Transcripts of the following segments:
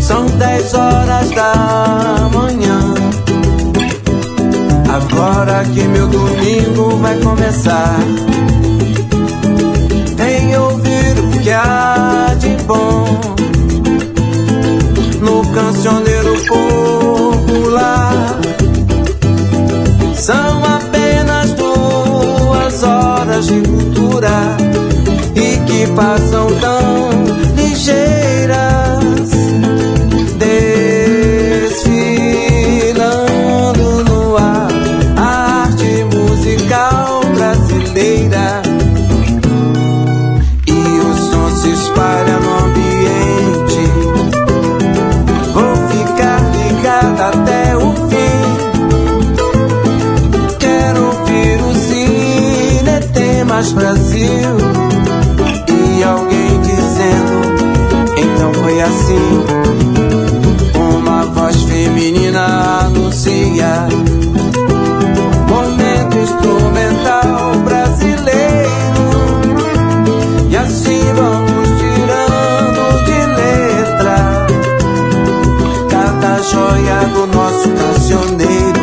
São 10 horas da manhã. Agora que meu domingo vai começar, em ouvir o que há de bom no cancioneiro popular. São apenas 2 horas de cultura e que passam tão ligeiras, desfilando no ar a arte musical brasileira. E o som se espalha no ambiente. Vou ficar ligado até o fim. Quero ouvir o Cine Tem Mais Brasil. E alguém dizendo, então foi assim. Uma voz feminina anuncia momento instrumental brasileiro. E assim vamos tirando de letra cada joia do nosso cancioneiro.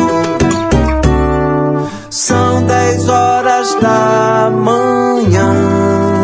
São 10 horas da manhã.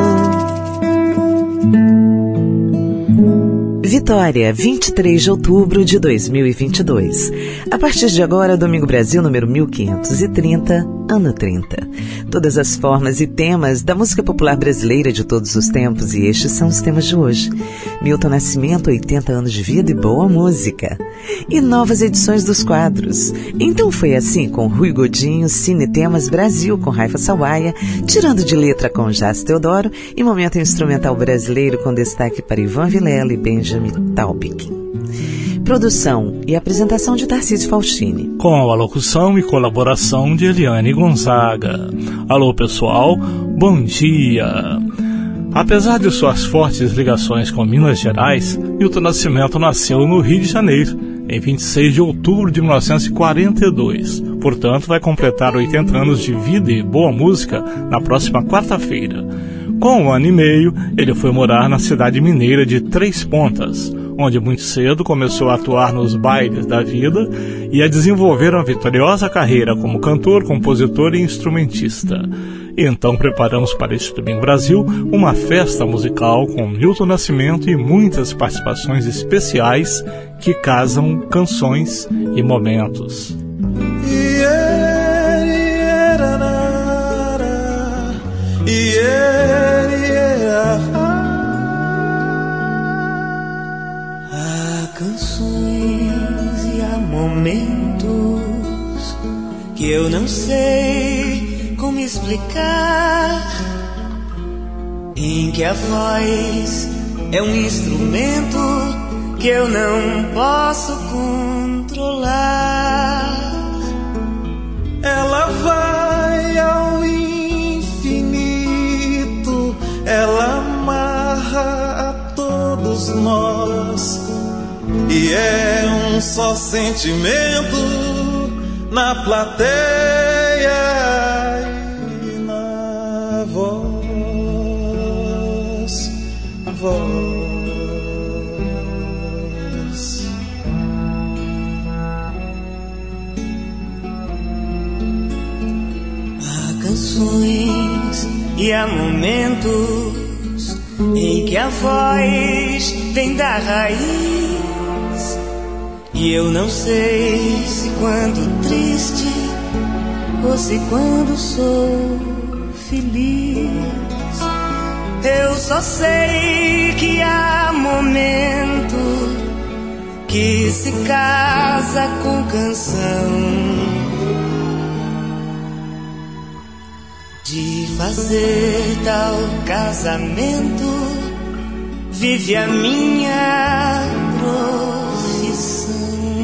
Vitória, 23 de outubro de 2022. A partir de agora, Domingo Brasil número 1530, ano 30. Todas as formas e temas da música popular brasileira de todos os tempos, e estes são os temas de hoje. Milton Nascimento, 80 anos de vida e boa música. E novas edições dos quadros. Então foi assim com Rui Godinho, Cine Temas Brasil com Raifa Sawaia, Tirando de Letra com Jás Teodoro e Momento Instrumental Brasileiro com destaque para Ivan Vilela e Benjamin Taubig. Produção e apresentação de Tarcísio Faustini. Com a locução e colaboração de Eliane Gonzaga. Alô pessoal, bom dia! Apesar de suas fortes ligações com Minas Gerais, Milton Nascimento nasceu no Rio de Janeiro, em 26 de outubro de 1942. Portanto, vai completar 80 anos de vida e boa música na próxima quarta-feira. Com 1 ano e meio, ele foi morar na cidade mineira de Três Pontas, onde muito cedo começou a atuar nos bailes da vida e a desenvolver uma vitoriosa carreira como cantor, compositor e instrumentista. E então preparamos para este Domingo Brasil uma festa musical com Milton Nascimento e muitas participações especiais que casam canções e momentos. Há canções e há momentos que eu não sei como explicar, em que a voz é um instrumento que eu não posso controlar. Ela vai ao infinito, ela amarra a todos nós, e é um só sentimento na plateia e na voz. Há canções e há momentos em que a voz vem da raiz, e eu não sei se quando triste ou se quando sou feliz. Eu só sei que há momento que se casa com canção, de fazer tal casamento vive a minha profissão.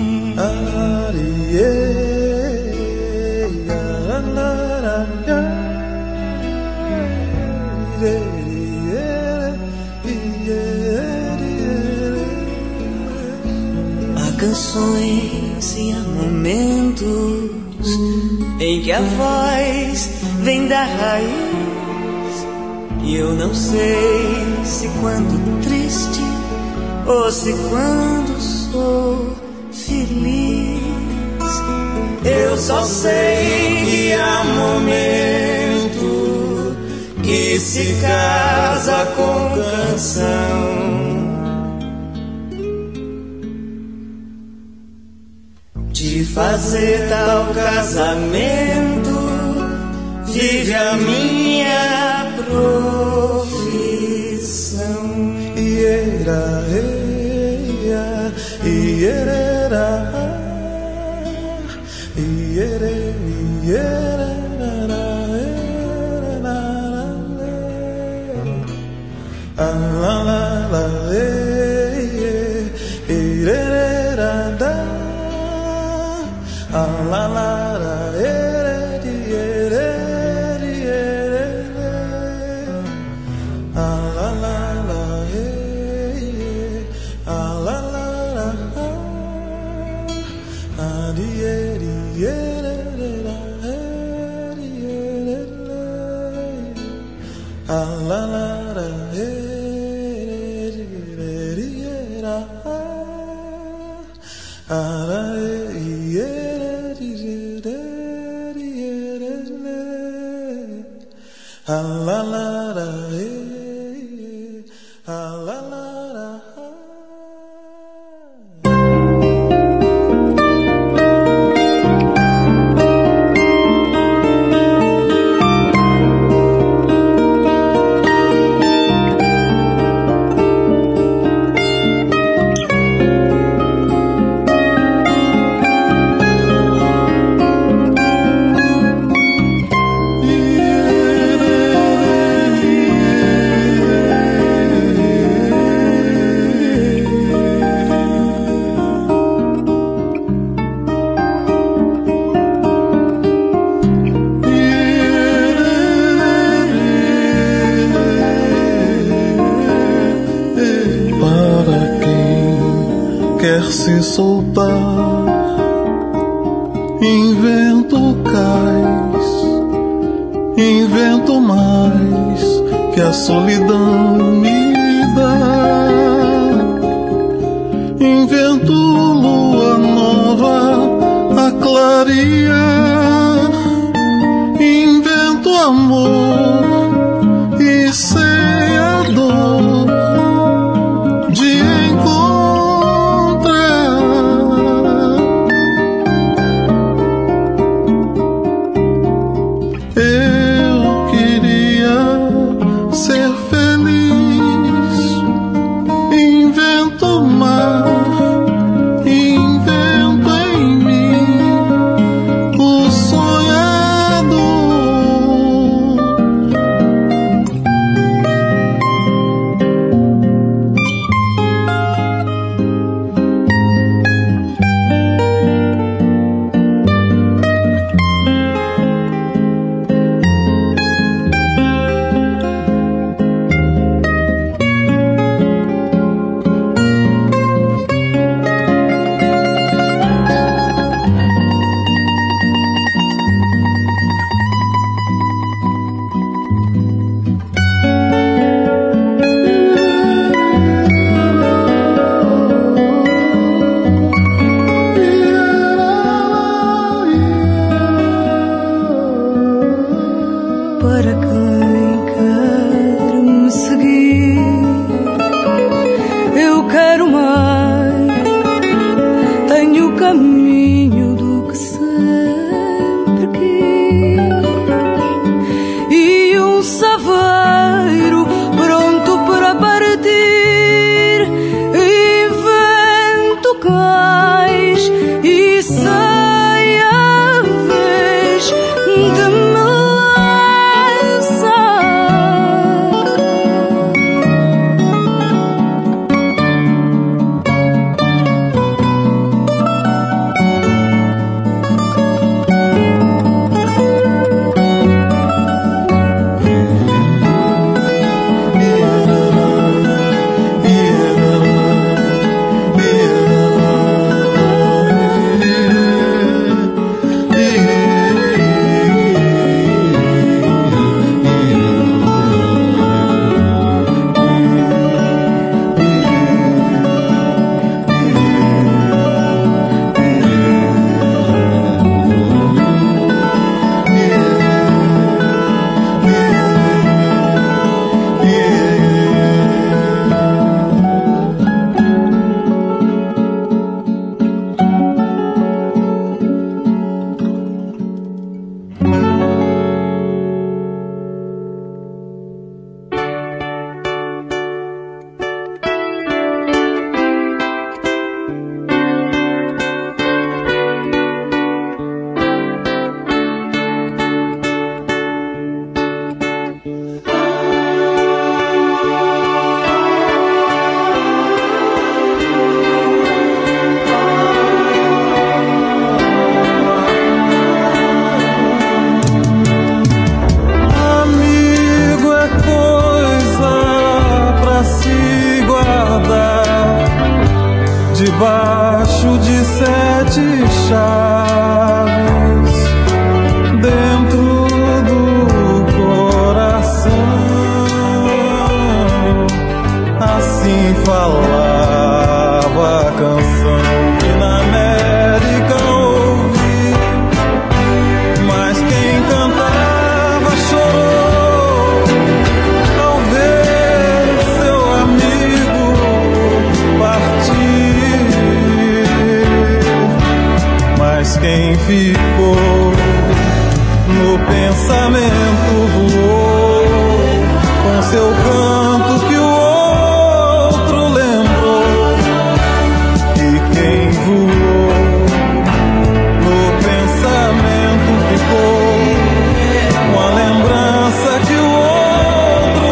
Há canções e há momentos em que a voz vem da raiz, e eu não sei se quando triste ou se quando sou feliz. Eu só sei que há momento que se casa com canção. De fazer tal casamento vive a minha profissão. Iera, eia, ierera, iere, ierera, la la la, ierera, da, la la la, se soltar, invento cais, invento mais que a solidão me dá, invento lua nova a clarear, invento amor e sei a dor de debaixo de 7 chaves, dentro do coração. Assim falava a canção que na América ouvi, mas quem cantava chorou ao ver seu amigo partir. Mas quem ficou no pensamento voou com seu canto que o outro lembrou. E quem voou no pensamento ficou com a lembrança que o outro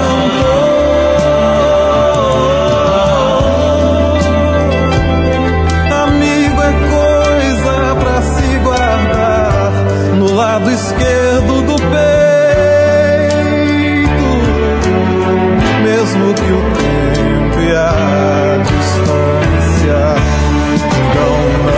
cantou. Amigo é coisa pra se guardar no lado esquerdo do peito, mesmo que o tempo e a distância digam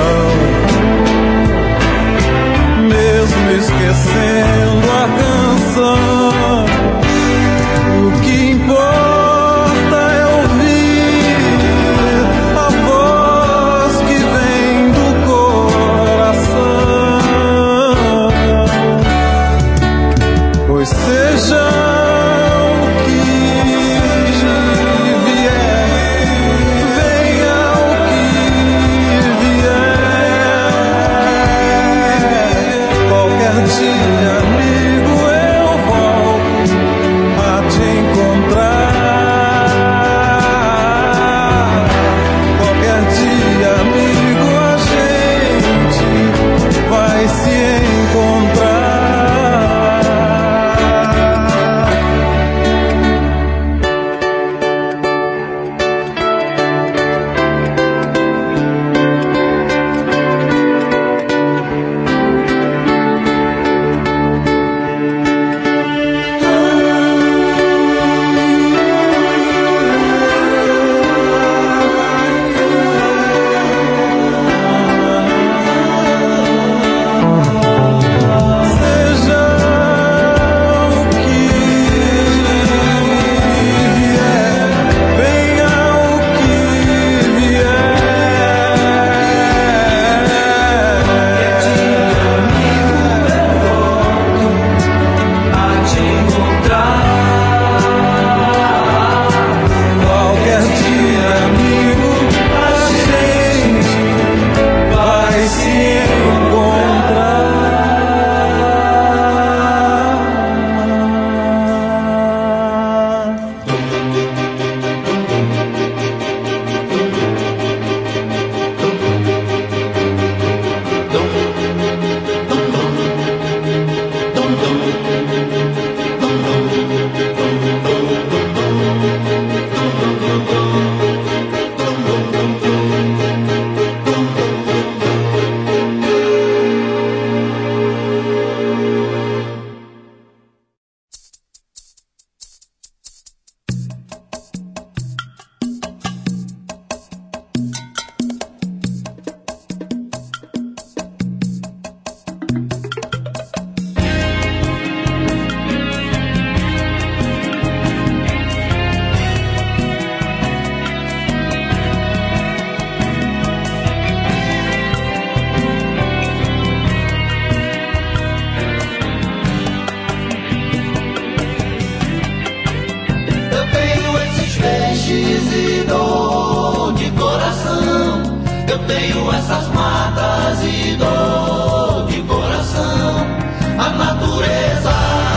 não, mesmo esquecendo a canção. O que importa é ouvir a voz que vem do coração, pois seja o que vier, venha o que vier, qualquer dia, amigo, eu volto a te encontrar. Qualquer dia, amigo, a gente vai se encontrar. Seja o que vier, venha o que qualquer dia, amigo, a gente vai se encontrar. Eu tenho esses peixes e dor de coração. Eu tenho essas matas e dor de coração. A natureza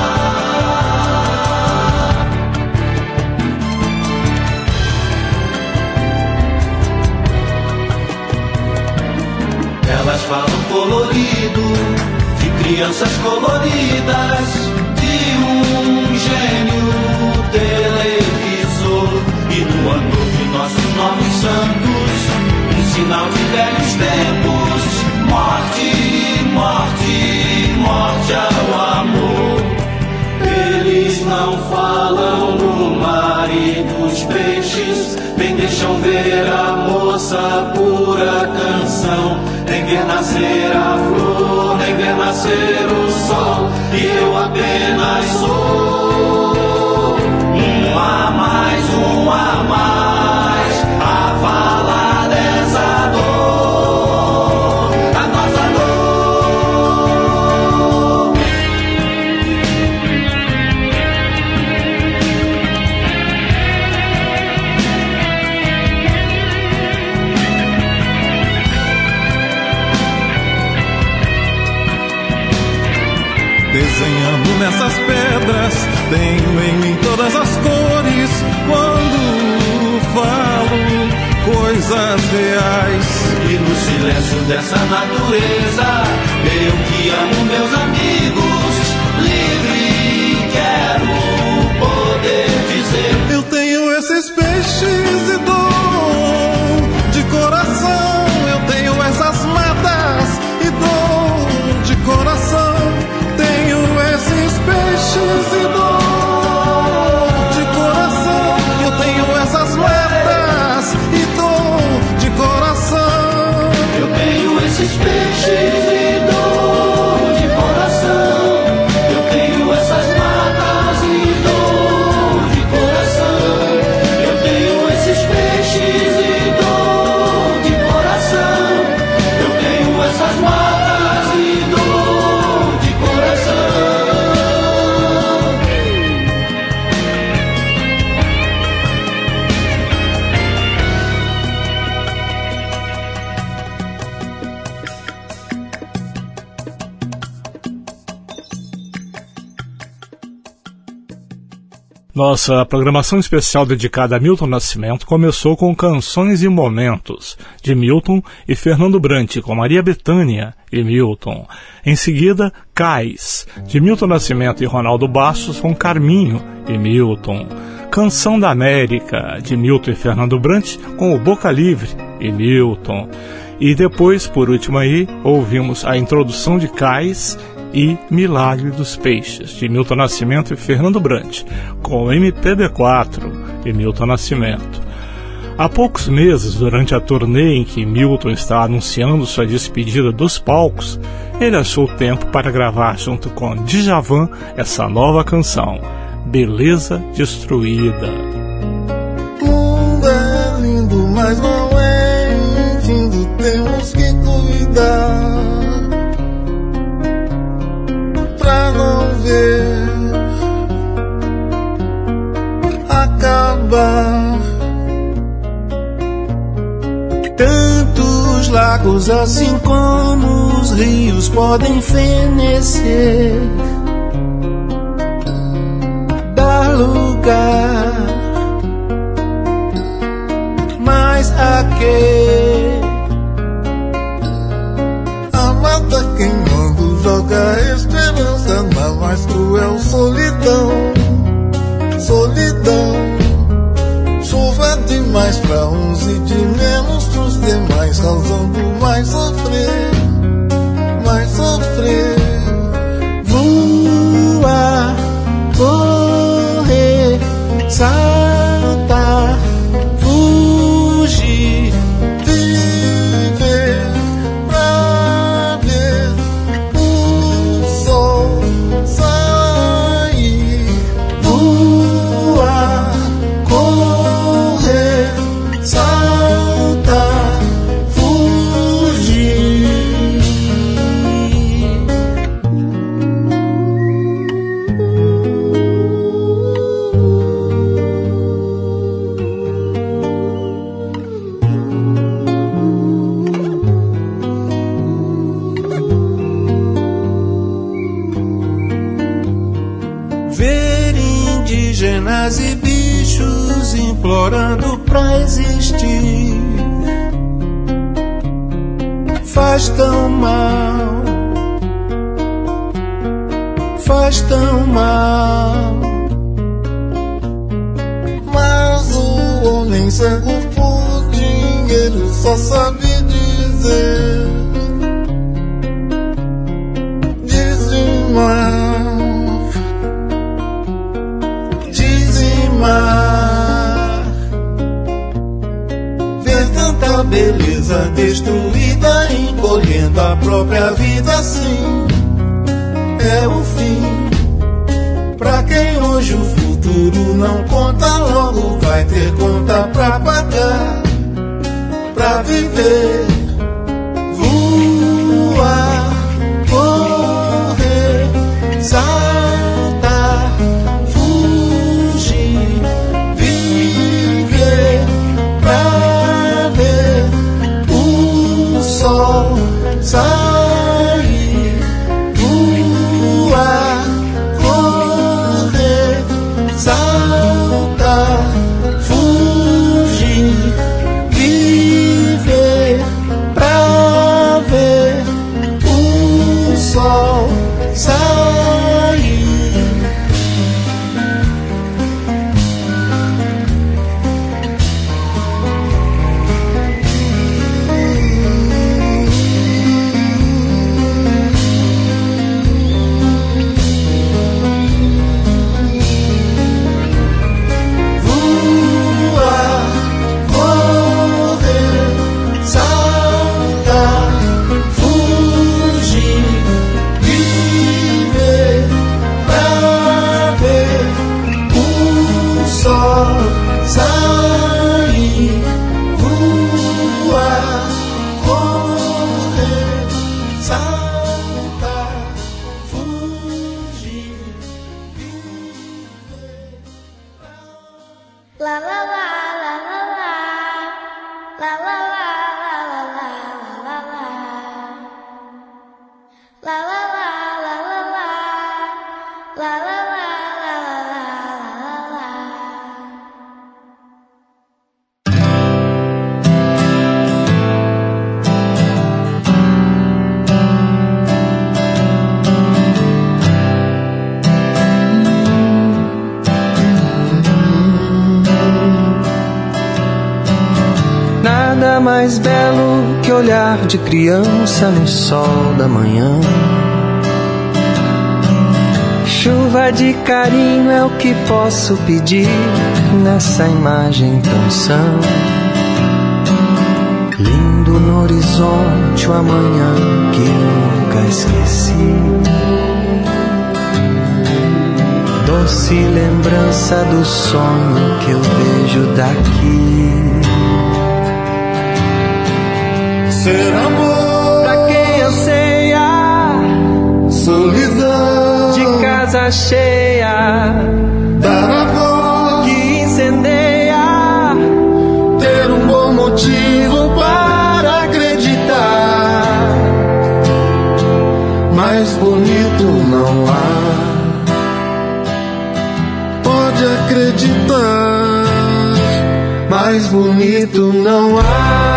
elas falam colorido de crianças coloridas, de um gênio televisor e no andor de nossos novos santos, um sinal de velhos tempos. Morte, morte, morte ao amor. Eles não falam no mar e dos peixes, bem deixam ver a moça nossa pura canção. Nem ver nascer a flor, nem ver nascer o sol, e eu apenas sou um a mais, a falar dessa dor, a nossa dor. Desenhando nessas pedras, tenho em mim todas as cores. Quando falo coisas reais, E no silêncio dessa natureza, eu que amo meus amigos, livre quero poder dizer: eu tenho esses peixes e dou de coração. Eu tenho essas matas e dou de coração. Tenho esses peixes e dou de coração. Eu tenho essas matas e dou de coração. eu tenho esses peixes e dou de coração. Eu tenho essas matas e dou de coração. Eu tenho esses peixes e dou de coração. Eu tenho essas matas e dou de coração. Nossa programação especial dedicada a Milton Nascimento começou com Canções e Momentos, de Milton e Fernando Brant, com Maria Bethânia e Milton. Em seguida, Cais, de Milton Nascimento e Ronaldo Bastos, com Carminho e Milton. Canção da América, de Milton e Fernando Brant, com o Boca Livre e Milton. E depois, por último aí, ouvimos a introdução de Cais e Milagre dos Peixes, de Milton Nascimento e Fernando Brant, com MPB4 e Milton Nascimento. Há poucos meses, durante a turnê em que Milton está anunciando sua despedida dos palcos, ele achou tempo para gravar junto com Djavan essa nova canção, Beleza Destruída. O mundo é lindo, mas não é infindo. Temos que cuidar pra não ver acabar. Tantos lagos, assim como os rios, podem fenecer, dar lugar, mas a que? A mata queimando joga esperança na mais cruel solidão. Solidão, chuva demais pra uns e de menos pros demais, causando mais sofrer, mais sofrer. Voar, correr, saltar, fugir, viver pra ver o sol sair. Voar, correr, saltar, fugir. Ver indígenas e bichos implorando pra existir faz tão mal, faz tão mal. Mas o homem cego por dinheiro só sabe dizer dizimar, dizimar. Ver tanta beleza destruída, encolhendo a própria vida. Assim é o fim. Pra quem hoje o futuro não conta, logo vai ter conta pra pagar, pra viver. Voar, correr, saltar, fugir, viver pra ver o sol sair. Voar, correr, saltar, fugir, viver pra ver o sol sair. Voar, correr, saltar, fugir, viver pra ver o sol sair. Voar, correr, saltar, fugir, viver. La la la la la la la la la la la la la la la la la la la la Nada mais belo que olhar de criança no sol da manhã. Chuva de carinho é o que posso pedir nessa imagem tão sã. Lindo no horizonte o amanhã que nunca esqueci. Doce lembrança do sonho que eu vejo daqui. Ser amor Pra quem anseia solidão, de casa cheia, dar a voz, que incendeia, ter um bom motivo para acreditar. Mais bonito não há. Pode acreditar, mais bonito não há.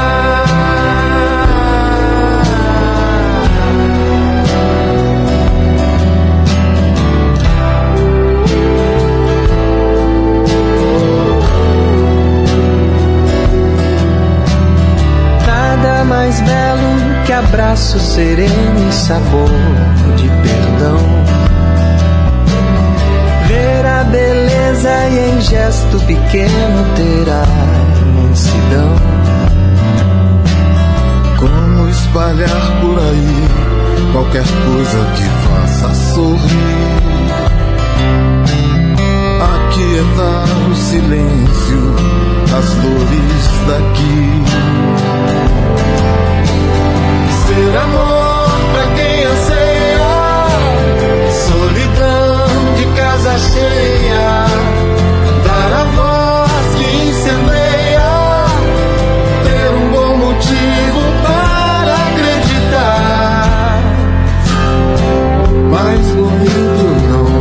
Nada mais belo que abraço sereno e sabor de perdão. Ver a beleza e em gesto pequeno ter a imensidão. Como espalhar por aí qualquer coisa que faça sorrir, aquietar o silêncio, as dores daqui. Ser amor pra quem anseia, solidão de casa cheia, dar a voz que incendeia, ter um bom motivo para acreditar. Mais bonito não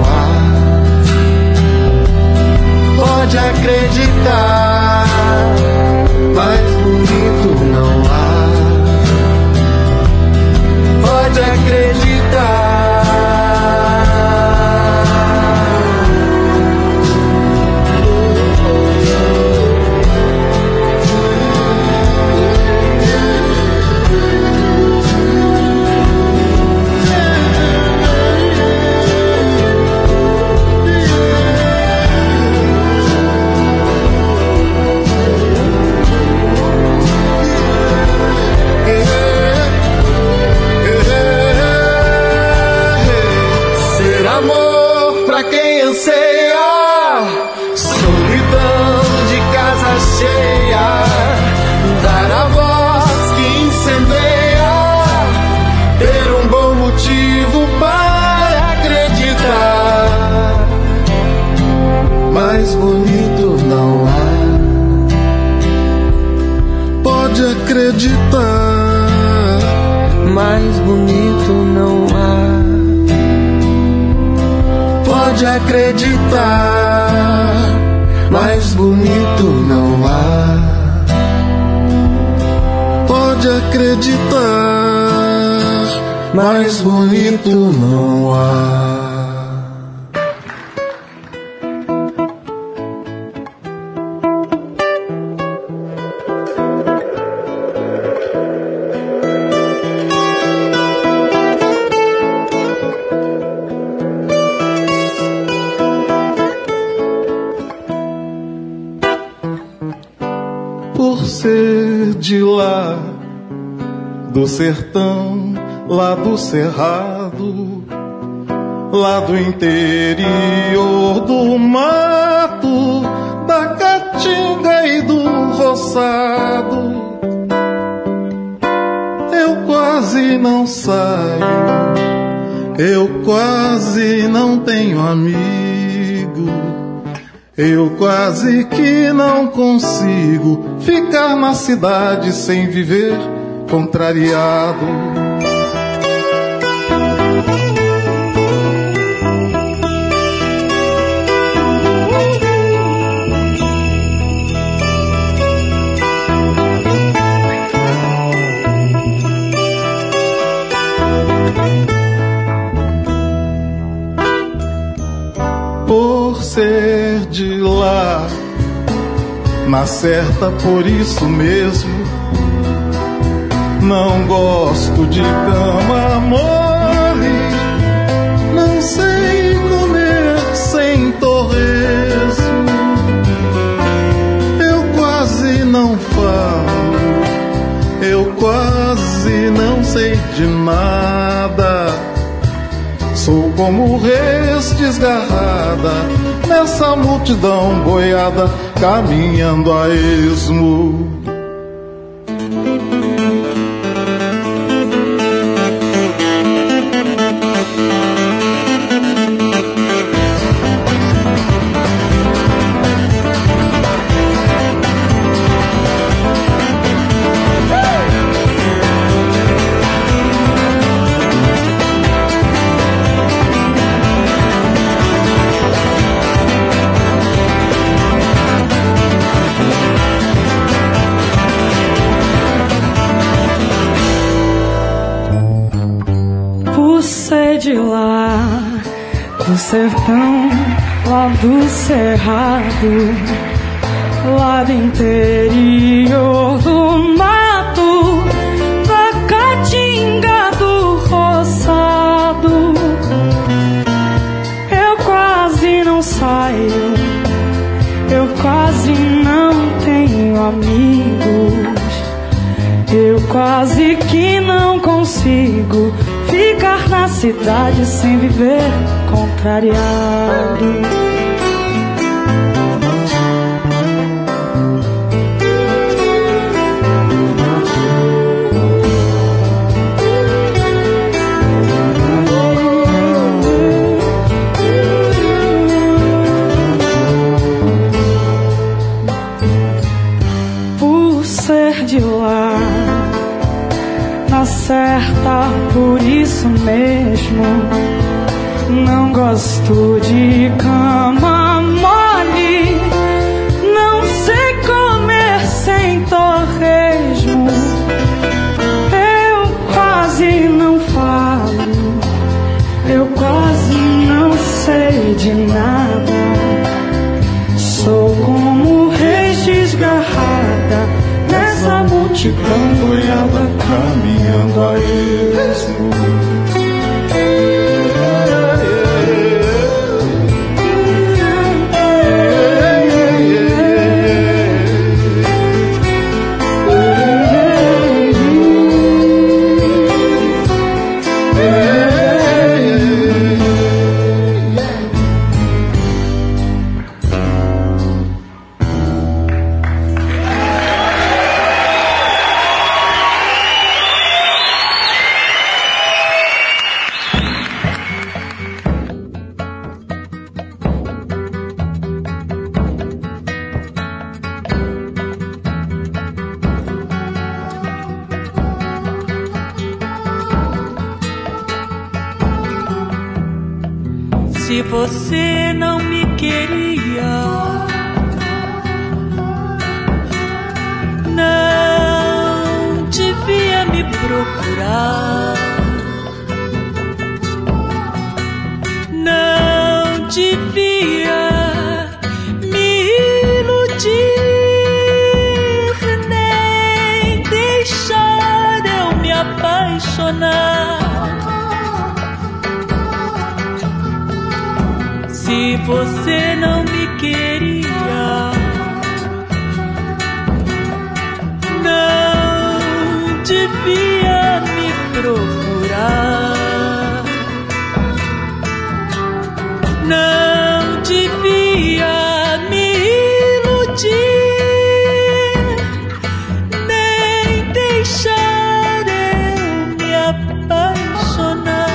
há. Pode acreditar, mais bonito não acreditar, mais bonito não há. Pode acreditar, mais bonito não há. Pode acreditar, mais bonito não há. Por ser de lá do sertão, lá do cerrado, lá do interior do mato, da caatinga e do roçado, eu quase não saio, eu quase não tenho amigo, eu quase que não consigo ficar na cidade sem viver contrariado. Por ser de lá, na certa por isso mesmo, não gosto de cama mole, não sei comer sem torresmo, eu quase não falo, eu quase não sei de nada. Sou como res desgarrada nessa multidão boiada, caminhando a esmo. De lá do sertão, lá do cerrado, lá do interior do mato, da caatinga do roçado, eu quase não saio, eu quase não tenho amigos, eu quase que não consigo ficar na cidade sem viver contrariado. Por ser de lá, na certa por isso mesmo, não gosto de cama mole, não sei comer sem torresmo, eu quase não falo, eu quase não sei de nada. Sou como reis desgarrada nessa multidão boiada, caminhando a esmo. Se você não me queria, não devia me procurar, não devia me iludir, nem deixar eu me apaixonar. Se você não me queria, não devia me procurar, não devia me iludir, nem deixar eu me apaixonar.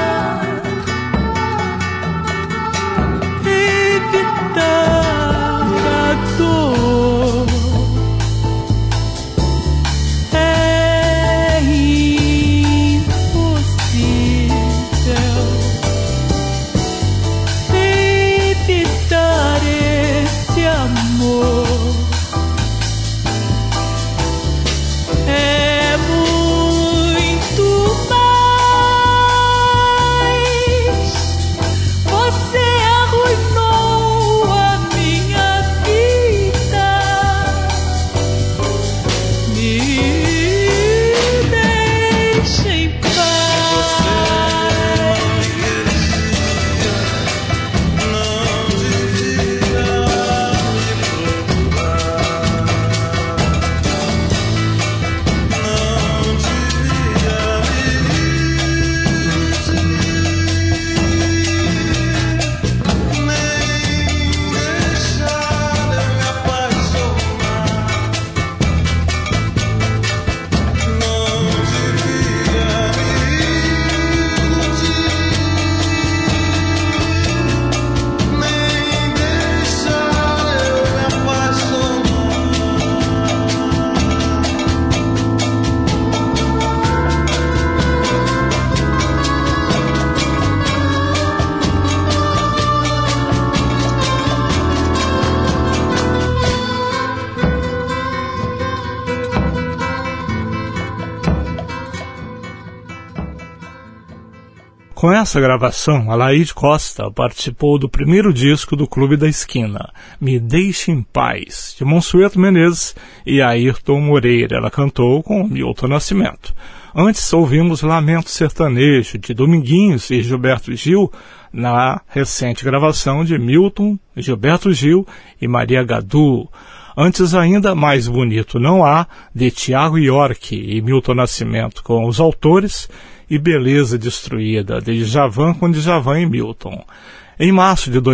Com essa gravação, Alaide Costa participou do primeiro disco do Clube da Esquina, Me Deixe em Paz, de Monsueto Menezes e Ayrton Moreira. Ela cantou com Milton Nascimento. Antes ouvimos Lamento Sertanejo, de Dominguinhos e Gilberto Gil, na recente gravação de Milton, Gilberto Gil e Maria Gadu. Antes ainda, Mais Bonito Não Há, de Tiago York e Milton Nascimento com os autores, e Beleza Destruída, de Djavan com Djavan e Milton. Em março de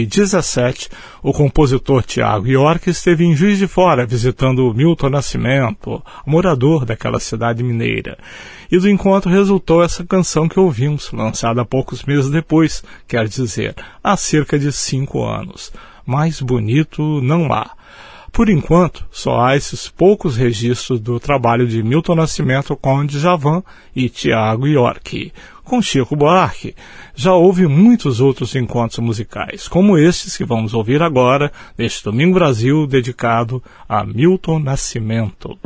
2017, o compositor Tiago York esteve em Juiz de Fora visitando Milton Nascimento, morador daquela cidade mineira. E do encontro resultou essa canção que ouvimos, lançada poucos meses depois, quer dizer, há cerca de 5 anos. Mais Bonito Não Há. Por enquanto, só há esses poucos registros do trabalho de Milton Nascimento com Djavan e Tiago York. Com Chico Buarque, já houve muitos outros encontros musicais, como estes que vamos ouvir agora, neste Domingo Brasil, dedicado a Milton Nascimento.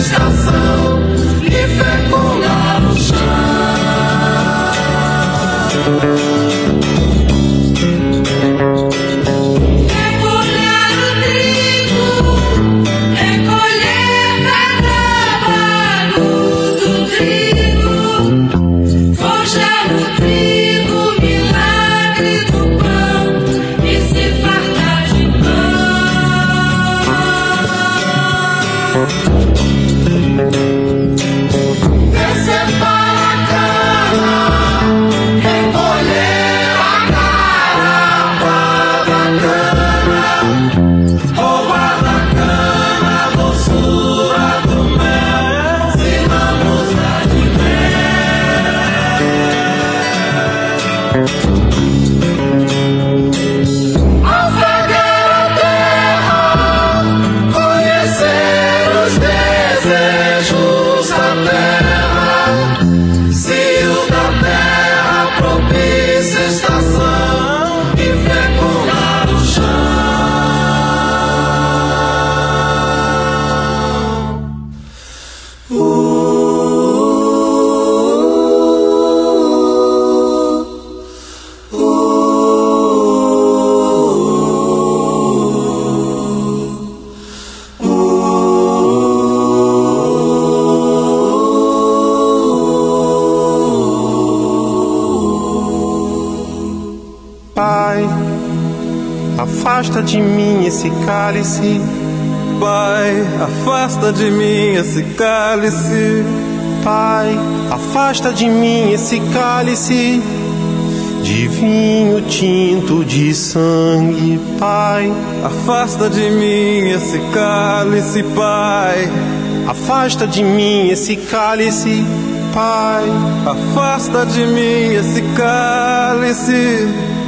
estação e fecundar o chão. Afasta de mim esse cálice, Pai, afasta de mim esse cálice. Pai, afasta de mim esse cálice de vinho tinto de sangue. Pai, afasta de mim esse cálice, Pai. Afasta de mim esse cálice, Pai. Afasta de mim esse cálice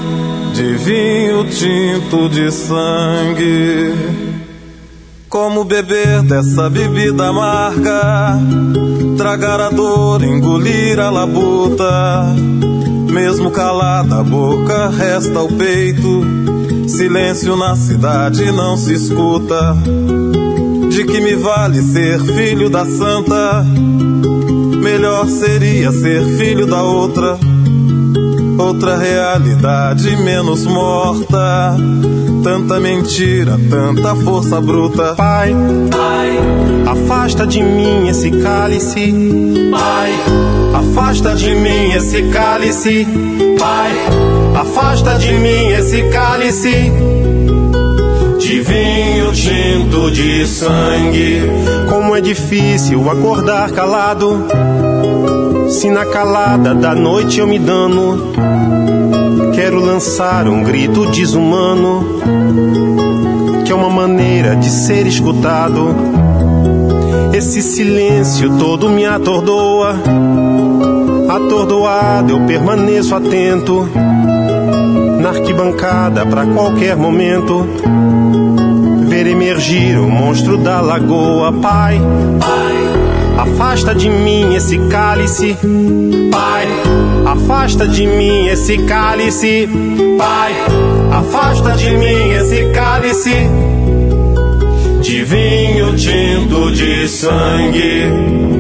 de vinho tinto de sangue. Como beber dessa bebida amarga, tragar a dor, engolir a labuta. Mesmo calada a boca, resta o peito. Silêncio na cidade não se escuta. De que me vale ser filho da santa? Melhor seria ser filho da outra. Outra realidade menos morta. Tanta mentira, tanta força bruta. Pai, afasta de mim esse cálice. Pai, afasta de mim esse cálice. Pai, afasta de mim esse cálice de vinho tinto de sangue. Como é difícil acordar calado, se na calada da noite eu me dano. Quero lançar um grito desumano, que é uma maneira de ser escutado. Esse silêncio todo me atordoa. Atordoado eu permaneço atento, na arquibancada pra qualquer momento ver emergir o monstro da lagoa. Pai, afasta de mim esse cálice. Pai, afasta de mim esse cálice. Pai, afasta de mim esse cálice de vinho tinto de sangue.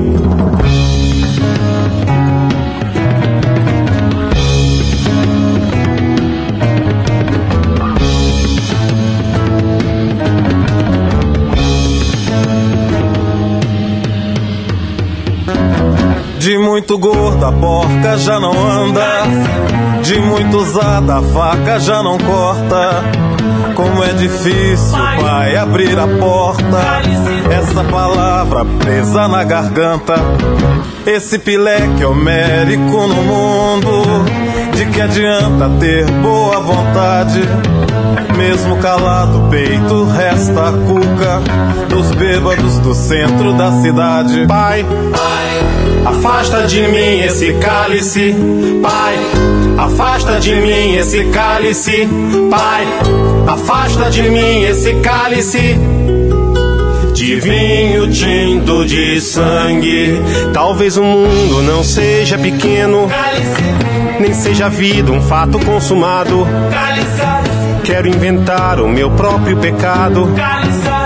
De muito gorda a porca já não anda, de muito usada a faca já não corta. Como é difícil, Pai, abrir a porta. Essa palavra presa na garganta. Esse pileque homérico no mundo. De que adianta ter boa vontade? Mesmo calado o peito resta a cuca dos bêbados do centro da cidade. Pai, afasta de mim esse cálice. Pai, afasta de mim esse cálice. Pai, afasta de mim esse cálice de vinho tinto de sangue. Talvez o mundo não seja pequeno, nem seja a vida um fato consumado. Quero inventar o meu próprio pecado.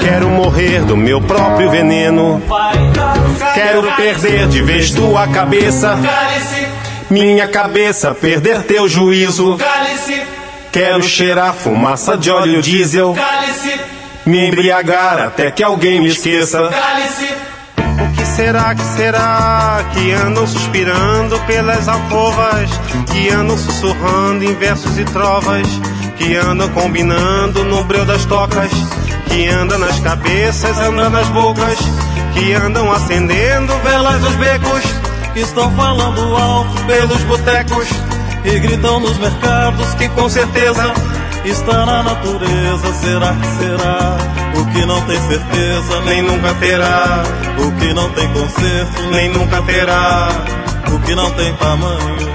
Quero morrer do meu próprio veneno. Quero perder de vez tua cabeça, minha cabeça, perder teu juízo. Quero cheirar fumaça de óleo diesel, me embriagar até que alguém me esqueça. O que será que andam suspirando pelas alcovas, que andam sussurrando em versos e trovas, que andam combinando no breu das tocas, que andam nas cabeças, andam nas bocas, que andam acendendo velas nos becos, Que estão falando alto pelos botecos e gritam nos mercados que com certeza está na natureza. Será que será? O que não tem certeza nem nunca terá, o que não tem conserto nem nunca terá, o que não tem tamanho.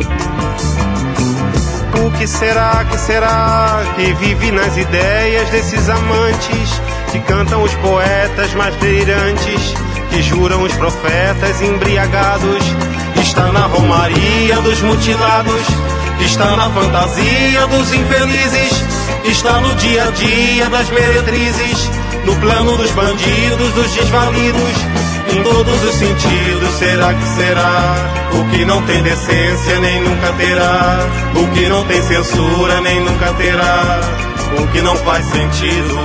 O que será que vive nas ideias desses amantes, que cantam os poetas mais delirantes, que juram os profetas embriagados? Está na romaria dos mutilados, está na fantasia dos infelizes, está no dia a dia das meretrizes, no plano dos bandidos, dos desvalidos, em todos os sentidos. Será que será? O que não tem decência nem nunca terá, o que não tem censura nem nunca terá, o que não faz sentido.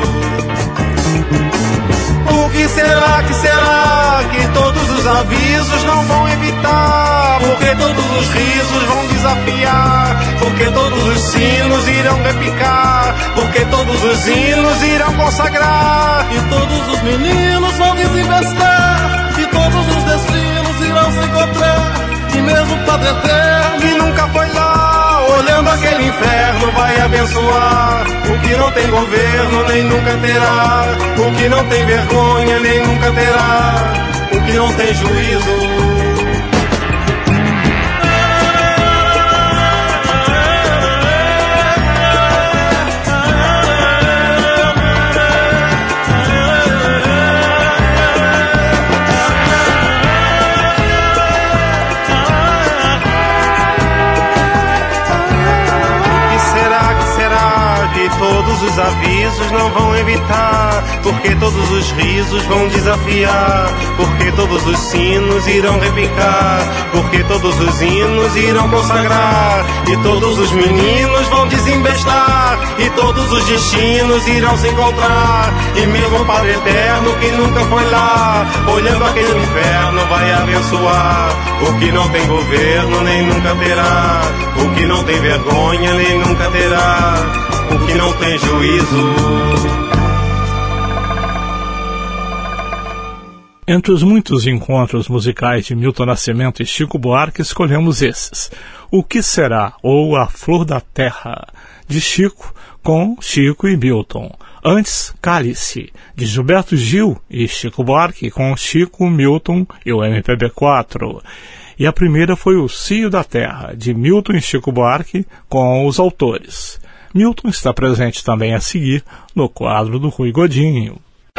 O que será que todos os avisos não vão evitar? Porque todos os risos vão desafiar, porque todos os sinos irão repicar, porque todos os hinos irão consagrar, e todos os meninos vão desinvestar, e todos os destinos irão se encontrar, e mesmo o Padre Eterno, que nunca foi lá, olhando aquele inferno, vai abençoar. O que não tem governo nem nunca terá, o que não tem vergonha nem nunca terá, o que não tem juízo. Todos os avisos não vão evitar, porque todos os risos vão desafiar, porque todos os sinos irão repicar, porque todos os hinos irão consagrar, e todos os meninos vão desembestar, e todos os destinos irão se encontrar, e mesmo o Padre Eterno que nunca foi lá, olhando aquele inferno vai abençoar. O que não tem governo nem nunca terá, o que não tem vergonha nem nunca terá, o que não tem juízo. Entre os muitos encontros musicais de Milton Nascimento e Chico Buarque, escolhemos esses. O Que Será? Ou A Flor da Terra, de Chico, com Chico e Milton. Antes, Cálice, de Gilberto Gil e Chico Buarque, com Chico, Milton e o MPB4. E a primeira foi O Cio da Terra, de Milton e Chico Buarque, com os autores. Milton está presente também a seguir no quadro do Rui Godinho.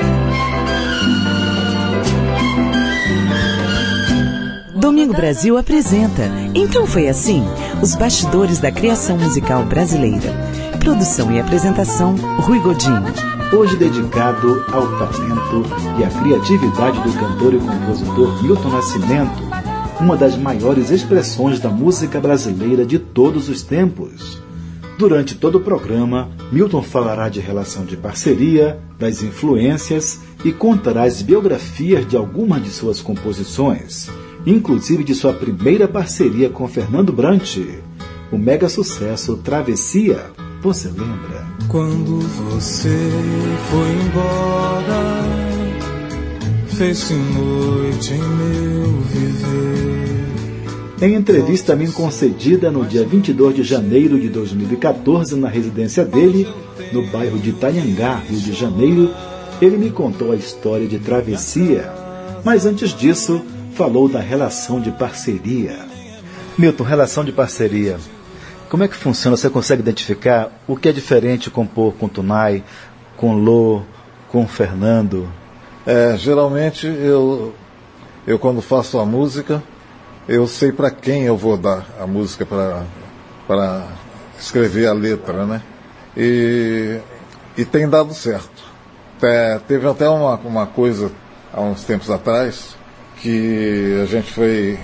Domingo Brasil apresenta Então Foi Assim, os bastidores da criação musical brasileira. Produção e apresentação, Rui Godinho. Hoje dedicado ao talento e à criatividade do cantor e compositor Milton Nascimento, uma das maiores expressões da música brasileira de todos os tempos. Durante todo o programa, Milton falará de relação de parceria, das influências e contará as biografias de algumas de suas composições, inclusive de sua primeira parceria com Fernando Brant, o mega sucesso Travessia. Você lembra? Quando você foi embora, fez-se noite em meu viver. Em entrevista a mim concedida no dia 22 de janeiro de 2014 na residência dele, no bairro de Itanhangá, Rio de Janeiro, ele me contou a história de Travessia, mas antes disso falou da relação de parceria. Milton, relação de parceria, como é que funciona? Você consegue identificar o que é diferente compor com Tunai, com Lô, com Fernando? Geralmente eu quando faço a música, eu sei para quem eu vou dar a música para escrever a letra, né? E tem dado certo. Teve até uma coisa, há uns tempos atrás, que a gente foi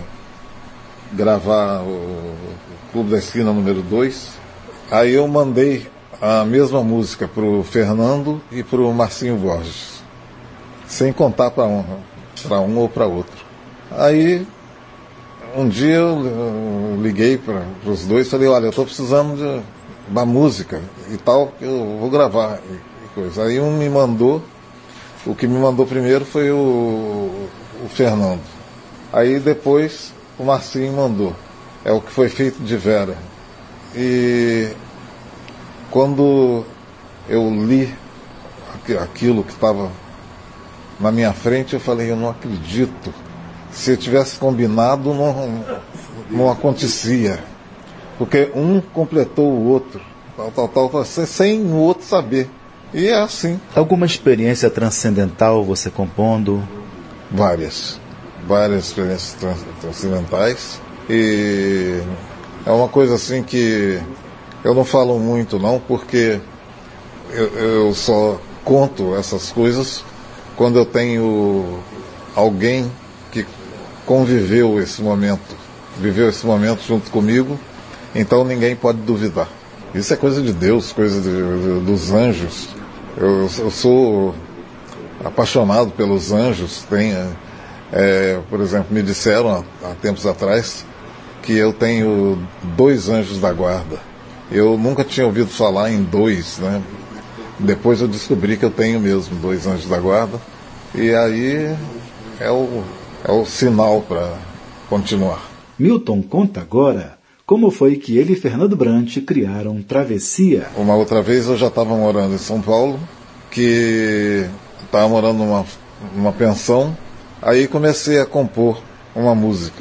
gravar o Clube da Esquina número 2. Aí eu mandei a mesma música pro Fernando e pro Marcinho Borges, sem contar para um ou para outro. Aí um dia eu liguei para os dois e falei, olha, eu estou precisando de uma música e tal, eu vou gravar e coisa. Aí um me mandou, o que me mandou primeiro foi o Fernando. Aí depois o Marcinho mandou. É o que foi feito de Vera. E quando eu li aquilo que estava na minha frente, eu falei, eu não acredito. Se eu tivesse combinado, não acontecia. Porque um completou o outro, tal, sem o outro saber. E é assim. Alguma experiência transcendental você compondo? Várias experiências transcendentais. E é uma coisa assim que eu não falo muito não, porque eu só conto essas coisas quando eu tenho alguém que viveu esse momento junto comigo, então ninguém pode duvidar. Isso é coisa de Deus, coisa dos anjos. Eu sou apaixonado pelos anjos. Por exemplo, me disseram há tempos atrás que eu tenho 2 anjos da guarda. Eu nunca tinha ouvido falar em 2, né? Depois eu descobri que eu tenho mesmo 2 anjos da guarda. E aí é o sinal para continuar. Milton conta agora como foi que ele e Fernando Brant criaram Travessia. Uma outra vez eu já estava morando em São Paulo, que estava morando numa pensão. Aí comecei a compor uma música,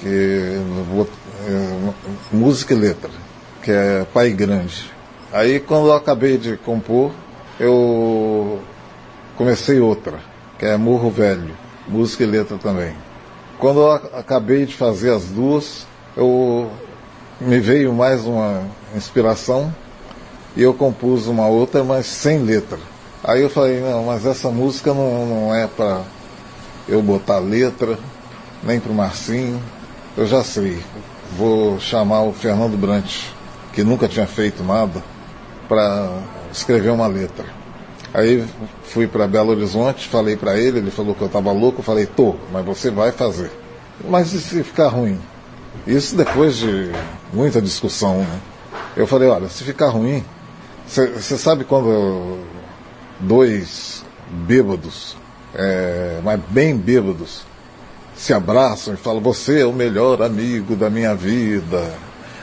música e letra, que é Pai Grande. Aí quando eu acabei de compor, eu comecei outra, que é Morro Velho, música e letra também. Quando eu acabei de fazer as duas, me veio mais uma inspiração e eu compus uma outra, mas sem letra. Aí eu falei, não, mas essa música não é para eu botar letra, nem para o Marcinho. Eu já sei, vou chamar o Fernando Brant, que nunca tinha feito nada, para escrever uma letra. Aí fui para Belo Horizonte, falei para ele falou que eu estava louco, eu falei, mas você vai fazer. Mas e se ficar ruim? Isso depois de muita discussão, né? Eu falei, olha, se ficar ruim, você sabe quando 2 bêbados, mas bem bêbados, se abraçam e falam, você é o melhor amigo da minha vida,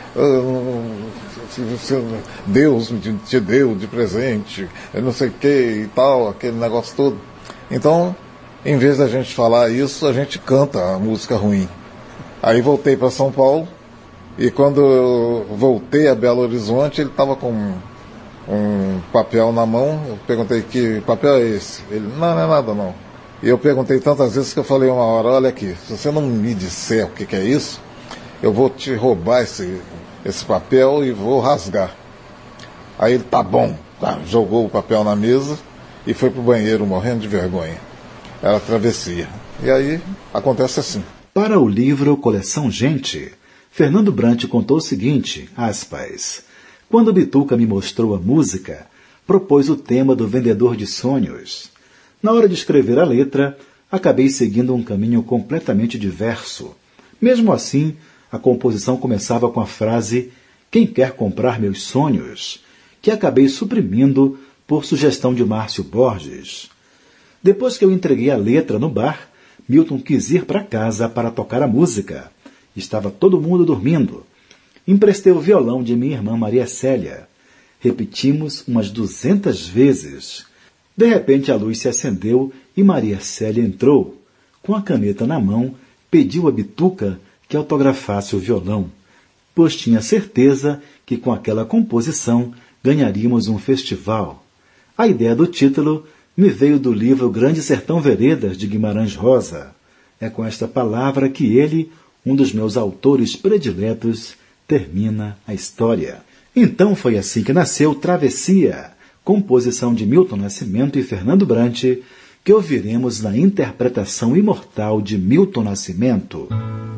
Deus te deu de presente, eu não sei o que e tal, aquele negócio todo. Então, em vez da gente falar isso, a gente canta a música ruim. Aí voltei para São Paulo, e quando eu voltei a Belo Horizonte, ele estava com um papel na mão. Eu perguntei, que papel é esse? Ele, não é nada não. E eu perguntei tantas vezes que eu falei uma hora, olha aqui, se você não me disser o que é isso, eu vou te roubar esse papel e vou rasgar. Aí ele, tá bom, jogou o papel na mesa e foi pro banheiro morrendo de vergonha. Era Travessia. E aí acontece assim. Para o livro Coleção Gente, Fernando Brant contou o seguinte, aspas, quando Bituca me mostrou a música, propôs o tema do Vendedor de Sonhos. Na hora de escrever a letra, acabei seguindo um caminho completamente diverso. Mesmo assim, a composição começava com a frase "Quem quer comprar meus sonhos?", que acabei suprimindo por sugestão de Márcio Borges. Depois que eu entreguei a letra no bar, Milton quis ir para casa para tocar a música. Estava todo mundo dormindo. Emprestei o violão de minha irmã Maria Célia. Repetimos umas 200 vezes. De repente a luz se acendeu e Maria Célia entrou. Com a caneta na mão, pediu a Bituca que autografasse o violão, pois tinha certeza que com aquela composição ganharíamos um festival. A ideia do título me veio do livro Grande Sertão Veredas, de Guimarães Rosa. É com esta palavra que ele, um dos meus autores prediletos, termina a história. Então foi assim que nasceu Travessia, composição de Milton Nascimento e Fernando Brant, que ouviremos na interpretação imortal de Milton Nascimento.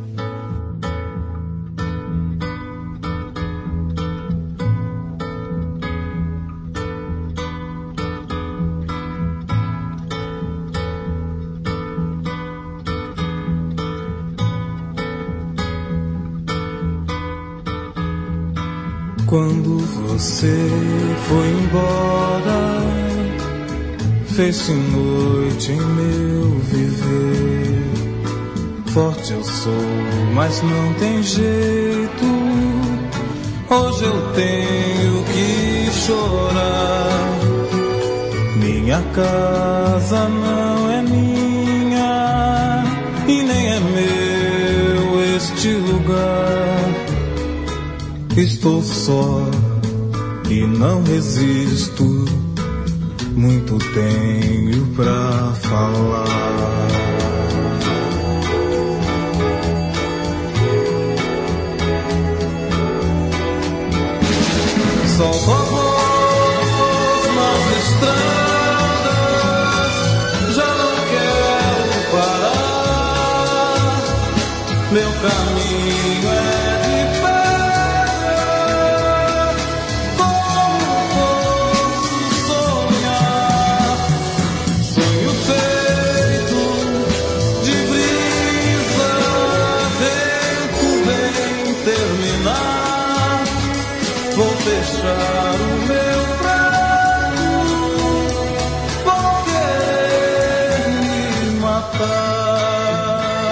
Quando você foi embora, fez-se noite em meu viver. Forte eu sou, mas não tem jeito. Hoje eu tenho que chorar. Minha casa não é minha e nem é meu este lugar. Estou só e não resisto. Muito tenho pra falar. Solto a voz nas estradas, já não quero parar. Meu caminho é de pedra, como posso sonhar? Sonho feito de brisa, vento vem terminar. Vou fechar o meu prato, vou querer me matar.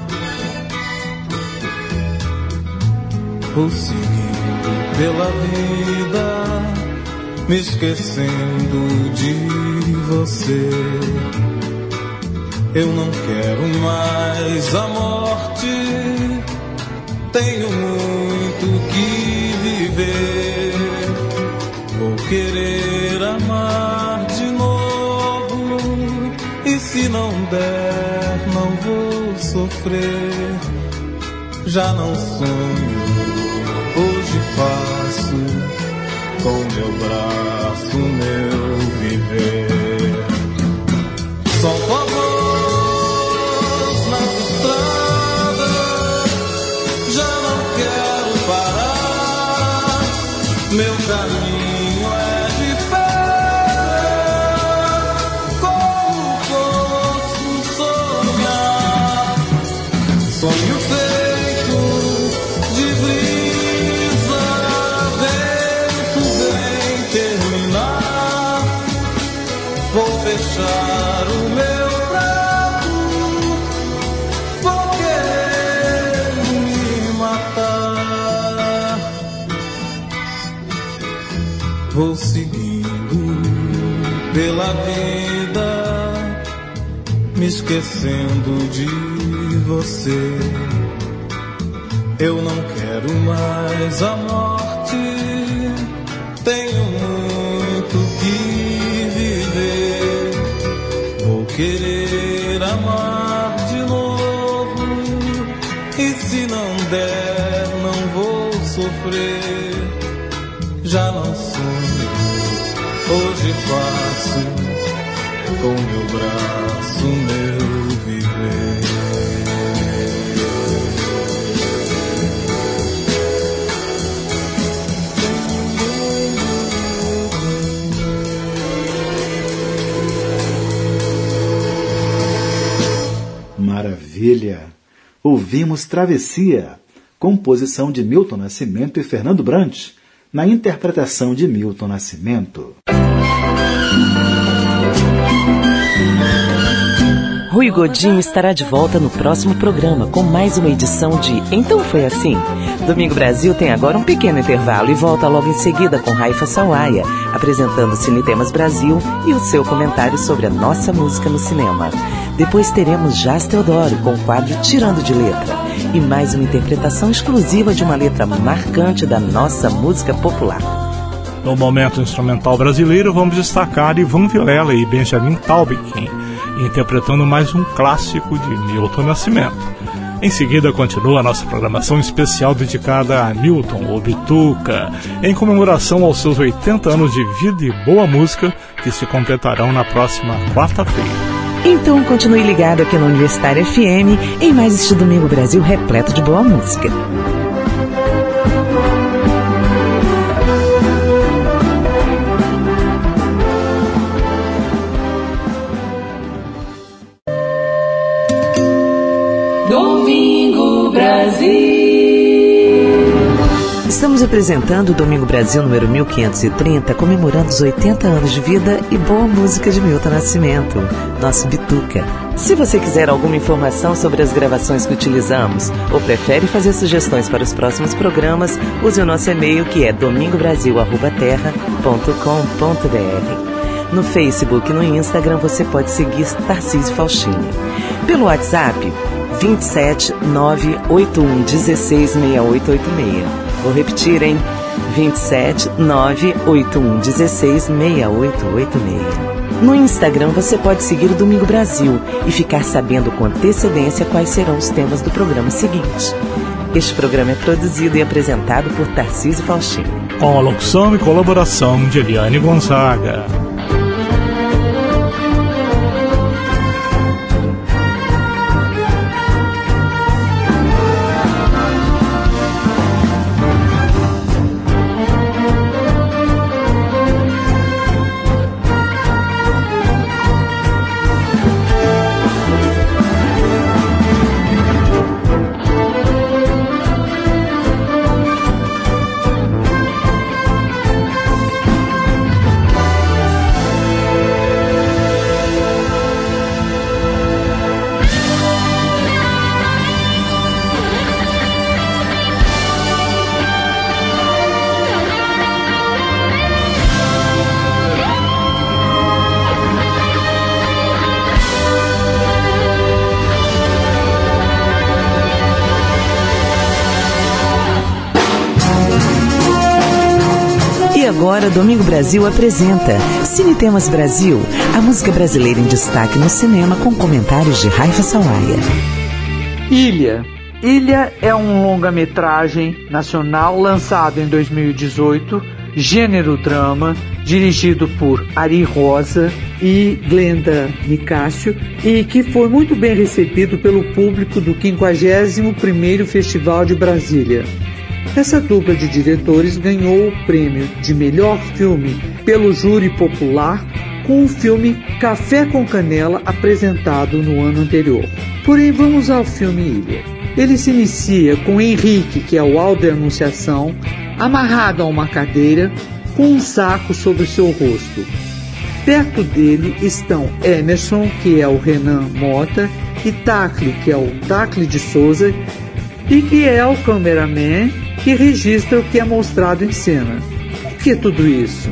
Vou seguindo pela vida, me esquecendo de você. Eu não quero mais a morte, tenho muito que viver. Vou querer amar de novo, e se não der, não vou sofrer. Já não sonho, hoje faço com meu braço meu viver. Solto a voz nas estradas, já não quero parar. Meu caminho é de pedra, como posso sonhar? Sonho feito de brisa, vento vem terminar. Vou fechar o meu prato, vou querer me matar. Vou seguindo pela vida, me esquecendo de você. Eu não quero mais a morte, tenho muito que viver. Vou querer amar de novo, e se não der, não vou sofrer. Já não sonho, hoje faço com meu braço meu viver. Maravilha! Ouvimos Travessia, composição de Milton Nascimento e Fernando Brant, na interpretação de Milton Nascimento. Rui Godinho estará de volta no próximo programa com mais uma edição de Então Foi Assim. Domingo Brasil tem agora um pequeno intervalo e volta logo em seguida com Raifa Sawaia, apresentando Cine Temas Brasil e o seu comentário sobre a nossa música no cinema. Depois teremos Jazz Teodoro com o quadro Tirando de Letra e mais uma interpretação exclusiva de uma letra marcante da nossa música popular. No momento instrumental brasileiro, vamos destacar Ivan Vilela e Benjamin Taubkin, interpretando mais um clássico de Milton Nascimento. Em seguida, continua a nossa programação especial dedicada a Milton, ou Bituca, em comemoração aos seus 80 anos de vida e boa música, que se completarão na próxima quarta-feira. Então continue ligado aqui na Universitária FM em mais este Domingo Brasil repleto de boa música. Domingo Brasil. Estamos apresentando o Domingo Brasil número 1530, comemorando os 80 anos de vida e boa música de Milton Nascimento, nosso Bituca. Se você quiser alguma informação sobre as gravações que utilizamos ou prefere fazer sugestões para os próximos programas, use o nosso e-mail que é domingobrasil@terra.com.br. No Facebook e no Instagram você pode seguir Tarcísio Faustini. Pelo WhatsApp 27 981 16 6886. Vou repetir, hein? 27 981 16 6886. No Instagram você pode seguir o Domingo Brasil e ficar sabendo com antecedência quais serão os temas do programa seguinte. Este programa é produzido e apresentado por Tarcísio Faustini, com a locução e colaboração de Eliane Gonzaga. Agora, Domingo Brasil apresenta Cine Temas Brasil, a música brasileira em destaque no cinema, com comentários de Raifa Sawaia. Ilha. Ilha é um longa-metragem nacional lançado em 2018, gênero drama, dirigido por Ari Rosa e Glenda Nicásio, e que foi muito bem recebido pelo público do 51º Festival de Brasília. Essa dupla de diretores ganhou o prêmio de melhor filme pelo júri popular com o filme Café com Canela, apresentado no ano anterior. Porém, vamos ao filme Ilha. Ele se inicia com Henrique, que é o Aldo Anunciação, amarrado a uma cadeira com um saco sobre seu rosto. Perto dele estão Emerson, que é o Renan Mota, e Tacli, que é o Tacli de Souza, e que é o cameraman que registra o que é mostrado em cena. Por que tudo isso?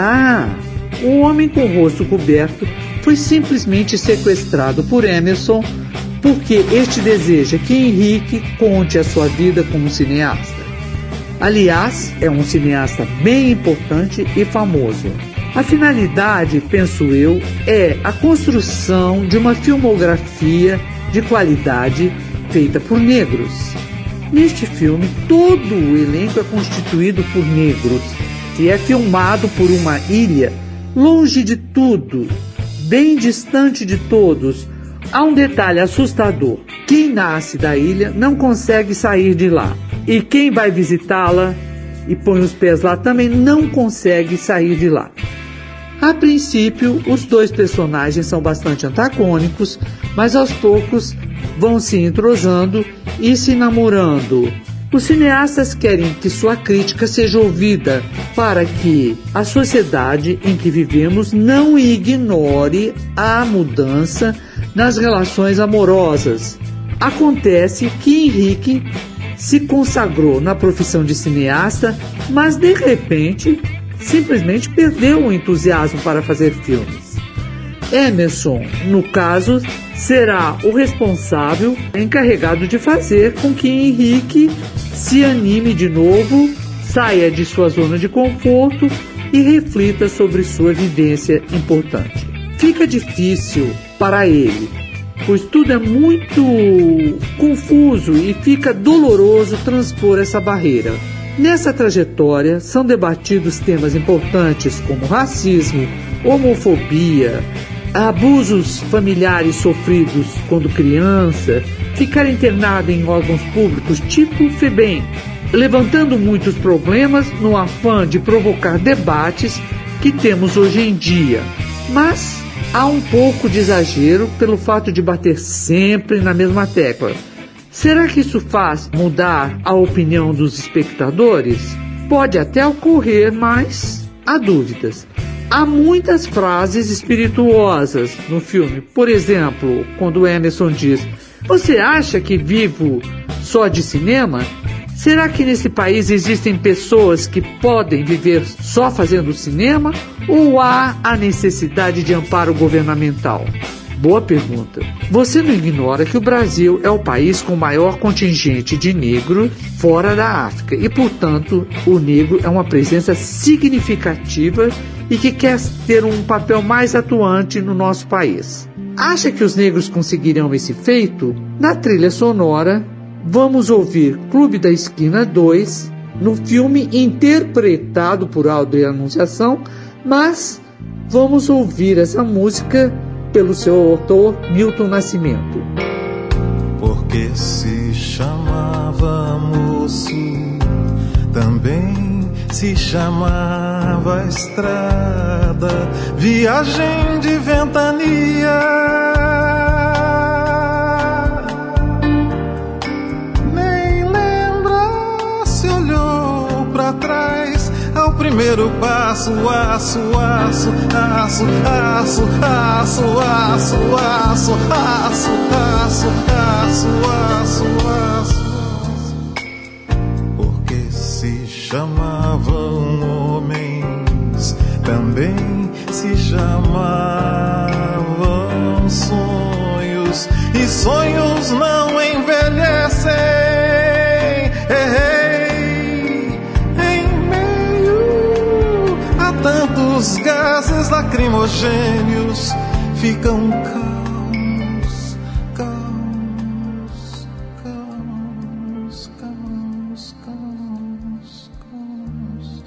O homem com o rosto coberto foi simplesmente sequestrado por Emerson porque este deseja que Henrique conte a sua vida como cineasta. Aliás, é um cineasta bem importante e famoso. A finalidade, penso eu, é a construção de uma filmografia de qualidade feita por negros. Neste filme, todo o elenco é constituído por negros e é filmado por uma ilha longe de tudo, bem distante de todos. Há um detalhe assustador: quem nasce da ilha não consegue sair de lá, e quem vai visitá-la e põe os pés lá também não consegue sair de lá. A princípio, os dois personagens são bastante antagônicos, mas aos poucos vão se entrosando e se namorando. Os cineastas querem que sua crítica seja ouvida para que a sociedade em que vivemos não ignore a mudança nas relações amorosas. Acontece que Henrique se consagrou na profissão de cineasta, mas de repente simplesmente perdeu o entusiasmo para fazer filmes. Emerson, no caso, será o responsável encarregado de fazer com que Henrique se anime de novo, saia de sua zona de conforto e reflita sobre sua vivência importante. Fica difícil para ele pois tudo é muito confuso e fica doloroso transpor essa barreira. Nessa trajetória são debatidos temas importantes como racismo, homofobia, abusos familiares sofridos quando criança, ficar internado em órgãos públicos tipo FEBEM, levantando muitos problemas no afã de provocar debates que temos hoje em dia. Mas há um pouco de exagero pelo fato de bater sempre na mesma tecla. Será que isso faz mudar a opinião dos espectadores? Pode até ocorrer, mas há dúvidas. Há muitas frases espirituosas no filme. Por exemplo, quando o Emerson diz: "Você acha que vivo só de cinema?" Será que nesse país existem pessoas que podem viver só fazendo cinema? Ou há a necessidade de amparo governamental? Boa pergunta. Você não ignora que o Brasil é o país com maior contingente de negros fora da África e, portanto, o negro é uma presença significativa e que quer ter um papel mais atuante no nosso país. Acha que os negros conseguirão esse feito? Na trilha sonora, vamos ouvir Clube da Esquina 2, no filme interpretado por Audrey Anunciação, mas vamos ouvir essa música pelo seu autor Milton Nascimento. Porque se chamava moço, também se chamava estrada, viagem de ventania. Nem lembra se olhou pra trás ao primeiro passo, aço, aço, aço, aço, aço, aço, aço, aço, aço, aço, aço, aço. Porque se chamavam homens, também se chamavam sonhos, e sonhos não envelhecem. Tantos gases lacrimogêneos ficam calmos, calmos, calmos, calmos, calmos, calmos.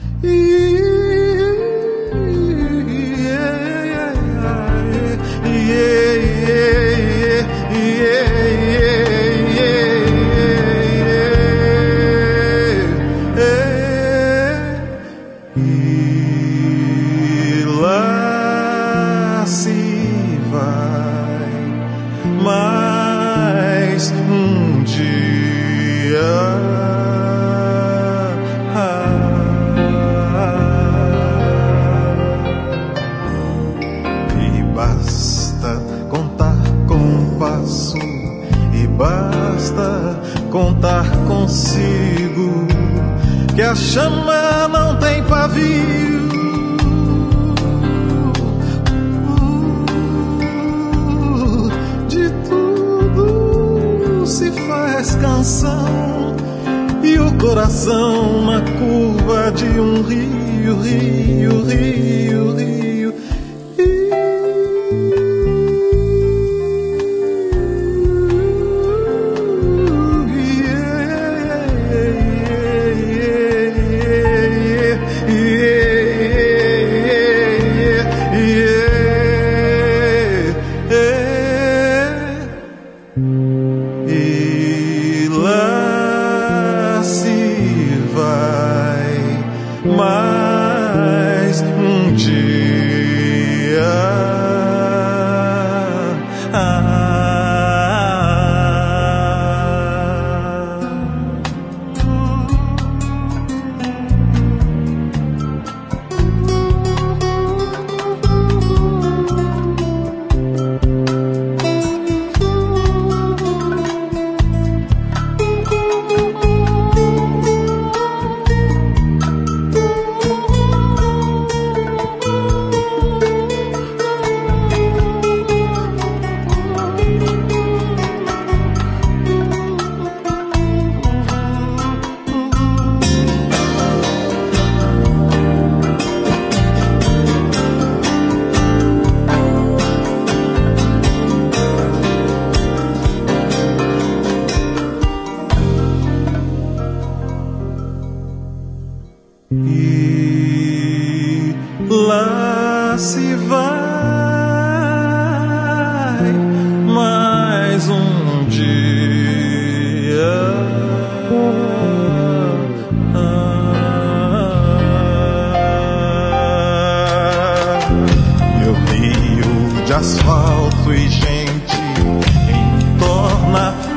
Contar consigo que a chama não tem pavio. De tudo se faz canção, e o coração na curva de um rio, rio, rio, rio.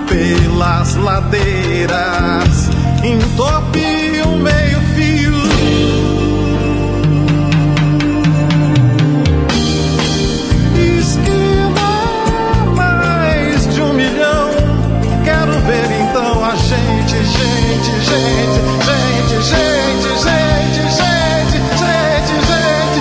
pelas ladeiras, entope um meio-fio. Esquina mais de 1 milhão. Quero ver então a gente, gente, gente, gente, gente, gente, gente, gente, gente,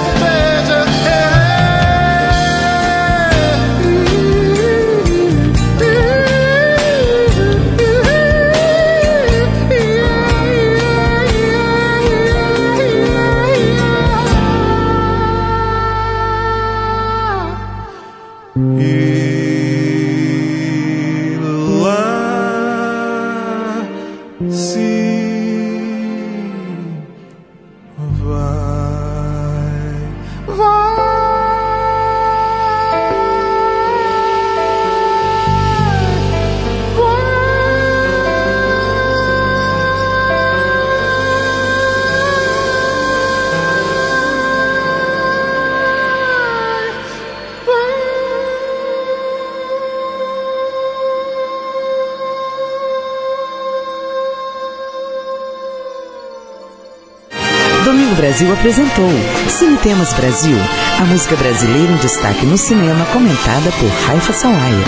Domingo Brasil apresentou Cine Temas Brasil, a música brasileira em destaque no cinema, comentada por Raifa Sawaia.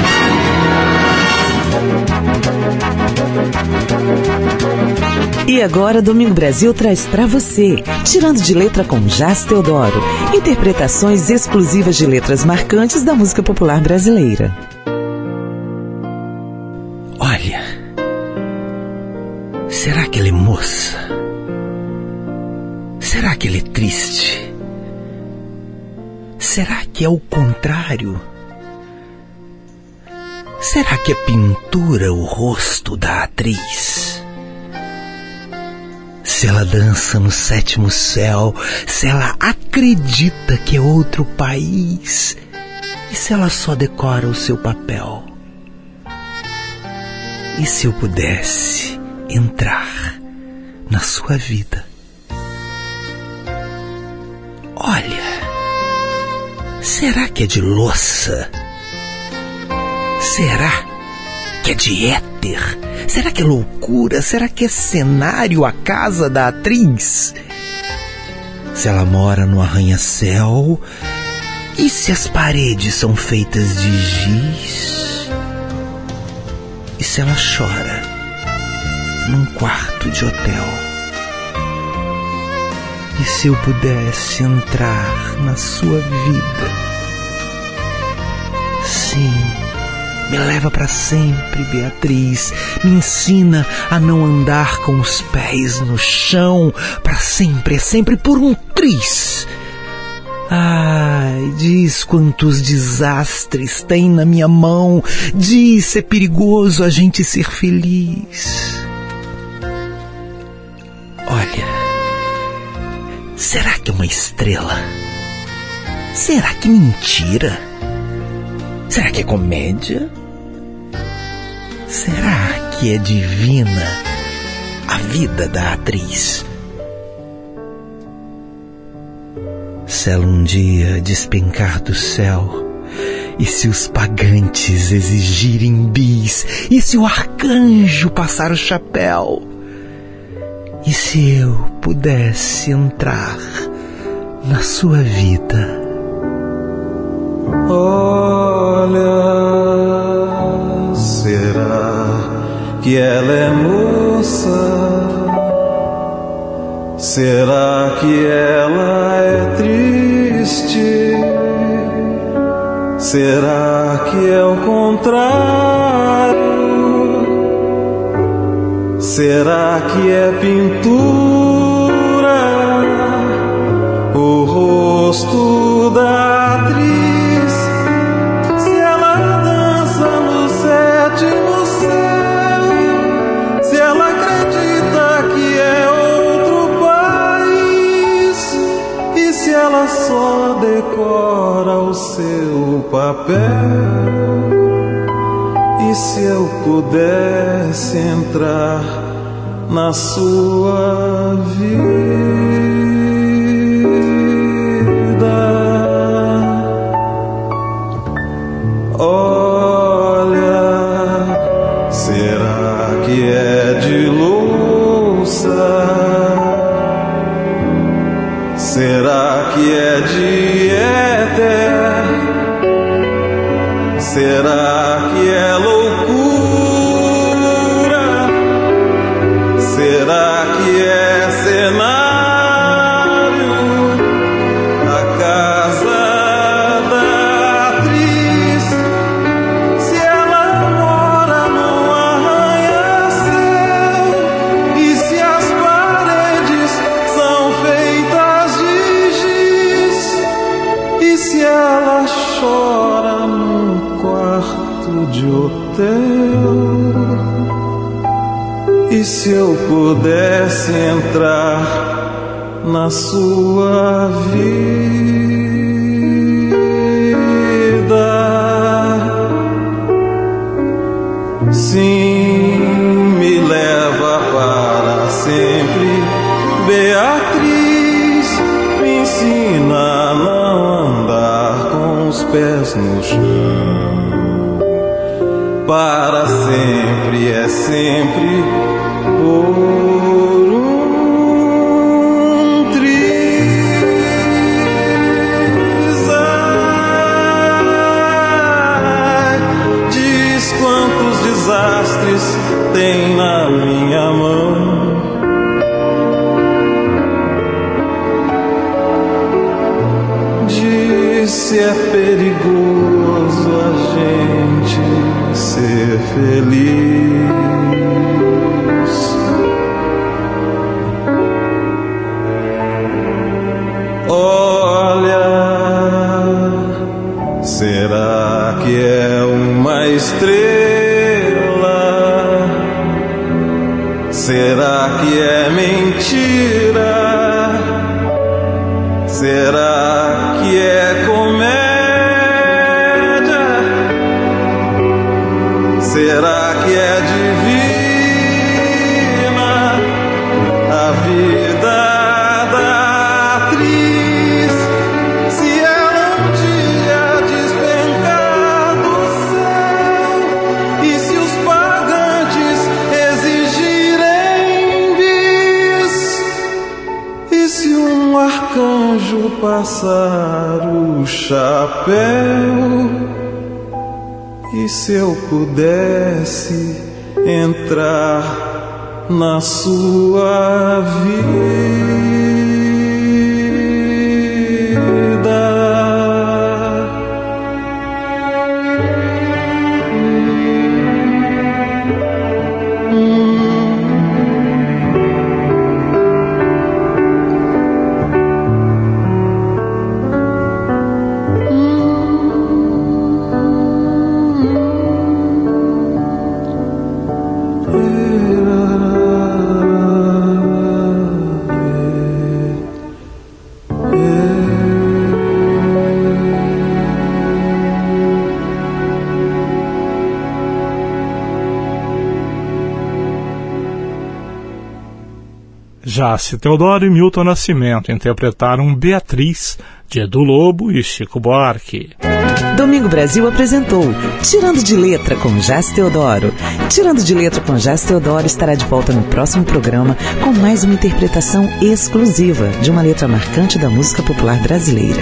E agora Domingo Brasil traz pra você Tirando de Letra com Jazz Teodoro, interpretações exclusivas de letras marcantes da música popular brasileira. Olha, será que ela é moça? Será que ele é triste? Será que é o contrário? Será que é pintura o rosto da atriz? Se ela dança no 7º céu, se ela acredita que é outro país, e se ela só decora o seu papel? E se eu pudesse entrar na sua vida? Olha, será que é de louça? Será que é de éter? Será que é loucura? Será que é cenário a casa da atriz? Se ela mora no arranha-céu, e se as paredes são feitas de giz? E se ela chora num quarto de hotel? E se eu pudesse entrar na sua vida? Sim, me leva para sempre, Beatriz. Me ensina a não andar com os pés no chão. Para sempre, é sempre por um triz. Ai, diz quantos desastres tem na minha mão. Diz, é perigoso a gente ser feliz. Olha, será que é uma estrela? Será que mentira? Será que é comédia? Será que é divina a vida da atriz? Se ela um dia despencar do céu, e se os pagantes exigirem bis, e se o arcanjo passar o chapéu, e se eu pudesse entrar na sua vida? Olha, será que ela é moça? Será que ela é triste? Será que é o contrário? Será que é pintura o rosto da atriz? Se ela dança no 7º céu, se ela acredita que é outro país, e se ela só decora o seu papel? E se eu pudesse entrar na sua vida? Olha, E se eu pudesse entrar na sua vida, sim, me leva para sempre, Beatriz, me ensina a não andar com os pés no chão. Para sempre é sempre por um triz. Ai, diz quantos desastres tem na minha mão. Diz se é perigoso a gente ser feliz. Olha, será que é uma estrela? Será que é mentira? Será que é comédia? Será que é divina a vida da atriz? Se ela um dia despencar do céu, e se os pagantes exigirem bis, e se um arcanjo passar o chapéu, e se eu pudesse entrar na sua vida? Jaci Teodoro e Milton Nascimento interpretaram Beatriz, de Edu Lobo e Chico Buarque. Domingo Brasil apresentou Tirando de Letra com Jaci Teodoro. Tirando de Letra com Jaci Teodoro estará de volta no próximo programa com mais uma interpretação exclusiva de uma letra marcante da música popular brasileira.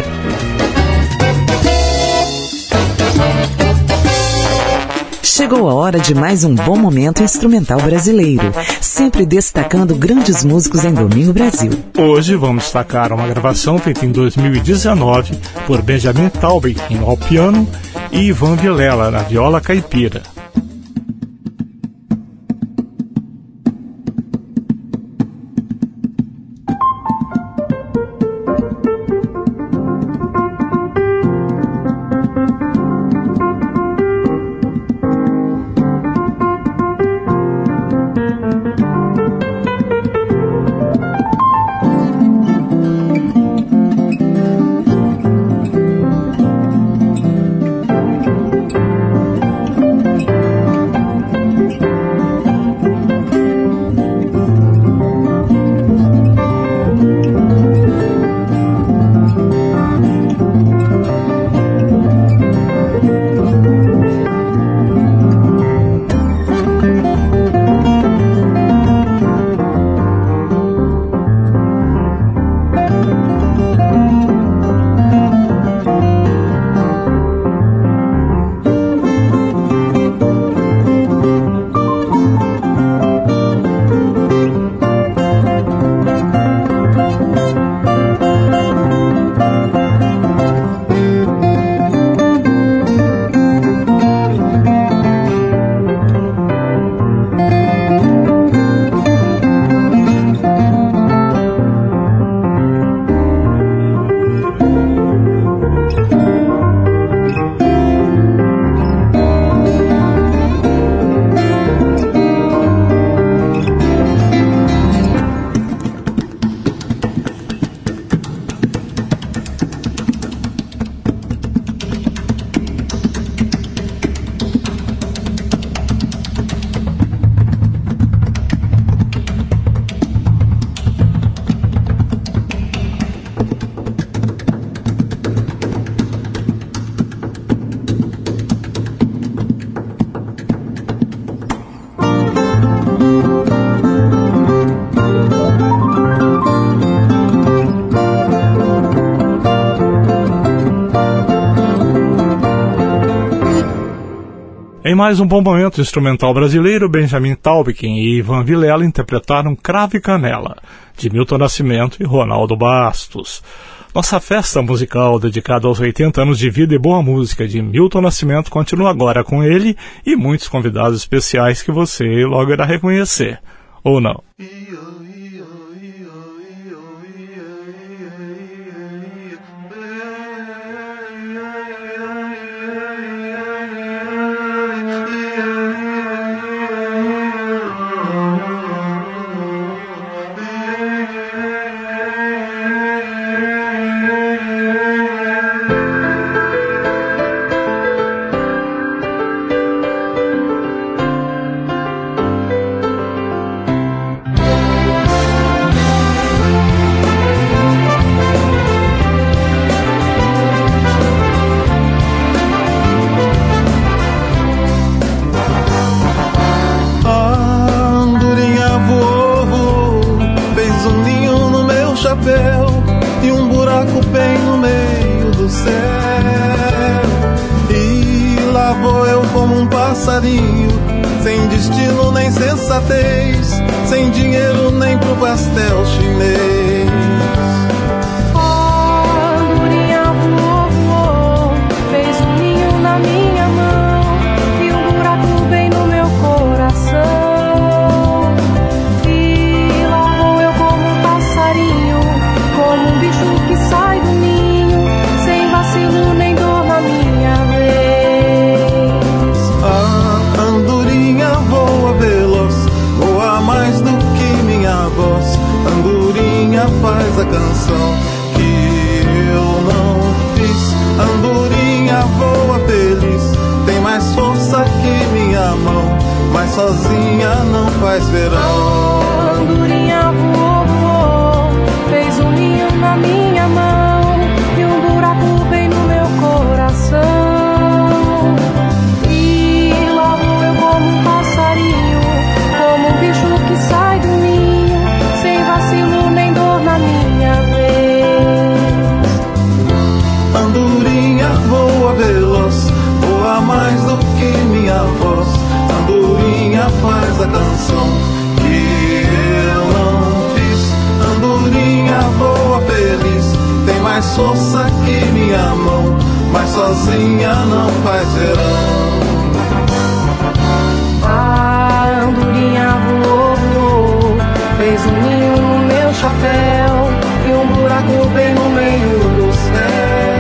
Chegou a hora de mais um bom momento instrumental brasileiro, sempre destacando grandes músicos em Domingo Brasil. Hoje vamos destacar uma gravação feita em 2019 por Benjamin Taube ao piano e Ivan Vilela na viola caipira. mais um bom momento instrumental brasileiro, Benjamin Taubkin e Ivan Vilela interpretaram Cravo e Canela, de Milton Nascimento e Ronaldo Bastos. Nossa festa musical dedicada aos 80 anos de vida e boa música de Milton Nascimento continua agora com ele e muitos convidados especiais que você logo irá reconhecer, ou não. E um buraco bem no meio do céu. E lá vou eu como um passarinho, sem destino nem sensatez, sem dinheiro nem pro pastel chinês. A andorinha voou, fez um ninho na minha mão e um buraco bem no meu coração. Como um bicho que sai do ninho, sem vacilo nem dor na minha vez. A andorinha voa veloz, voa mais do que minha voz. Andorinha faz a canção que eu não fiz. Andorinha voa feliz, tem mais força que minha mão, mas sozinha não faz verão. A andorinha voou, fez um ninho na minha mão e um buraco bem no meu coração. E lá vou eu como um passarinho, como um bicho que sai do ninho, sem vacilo nem dor na minha vez. Andorinha voa veloz, voa mais do que minha voz. Andorinha faz a canção que eu não fiz. Andorinha voa feliz, tem mais força que minha mão, mas sozinha não faz verão. A andorinha voou, fez um ninho no meu chapéu e um buraco bem no meio do céu.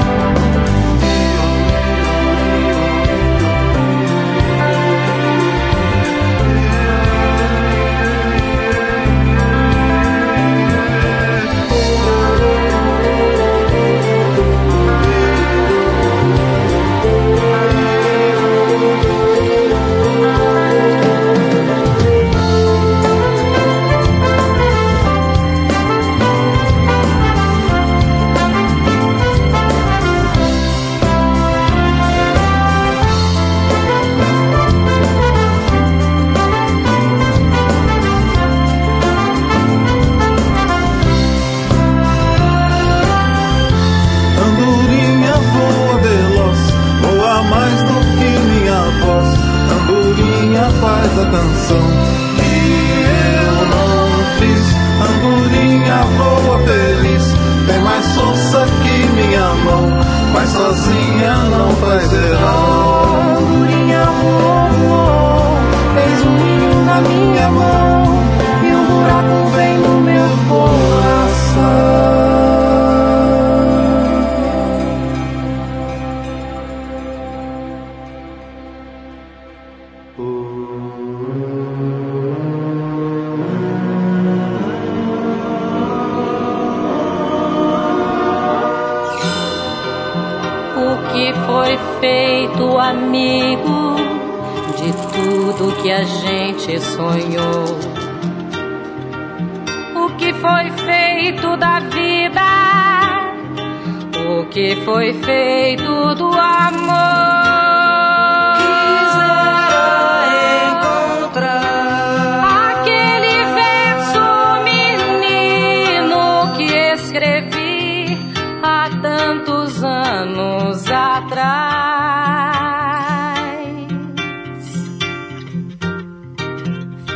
Faz a canção que eu não fiz. Andorinha voa feliz, tem mais força que minha mão, mas sozinha não faz verão. Andorinha voou, fez um ninho na minha mão e um buraco bem no meu coração. Feito amigo de tudo que a gente sonhou. O que foi feito da vida? O que foi feito do amor? Quisera encontrar aquele verso menino que escrevi há tantos anos atrás.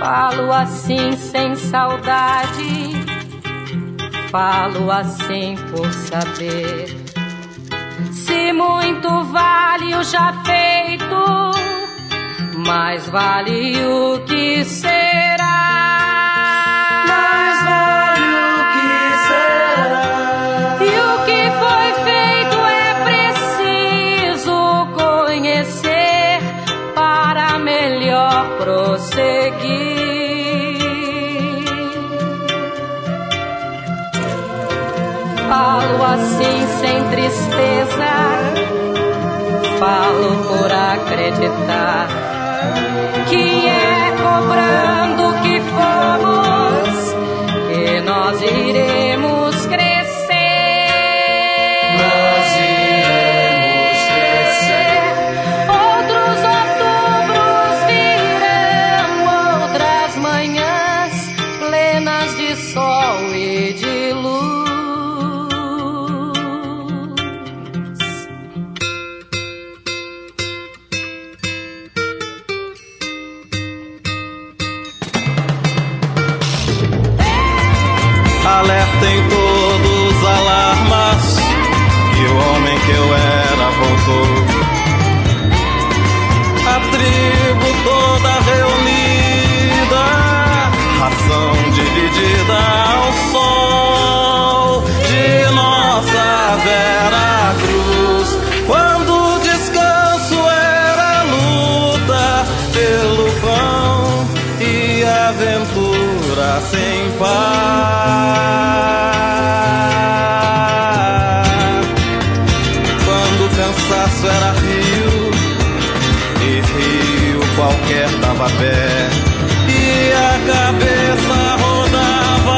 Falo assim sem saudade, falo assim por saber. Se muito vale o já feito, mais vale o que será. Mais vale o que será. E o que foi feito é preciso conhecer para melhor prosseguir. Falo assim sem tristeza, falo por acreditar que é cobrando que fomos que nós iremos crescer. Nós iremos crescer. Outros outubros virão, outras manhãs plenas de sol e de luz. Alertem todos alarmas, que o homem que eu era voltou. A tribo toda reunida, ração dividida ao sol de nossa Vera Cruz. Quando o descanso era luta pelo pão e aventura sem par. Quando o cansaço era rio e rio qualquer dava pé e a cabeça rodava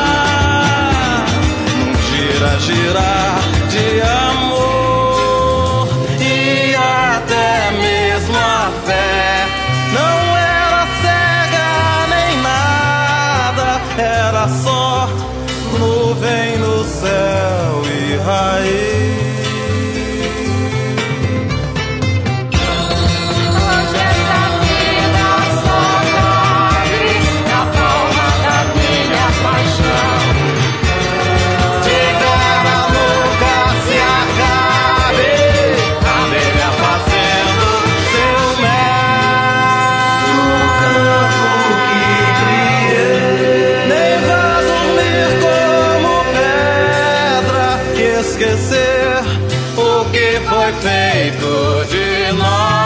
num gira-girar de amor e até mesmo a fé não era cega nem nada, era só nuvem no céu e raiz. Hoje essa vida só corre na palma da minha paixão. De Vera nunca se acabe, abelha fazendo seu mel. No campo que criei, Nem vá dormir como pedra e esquecer o que foi feito de nós.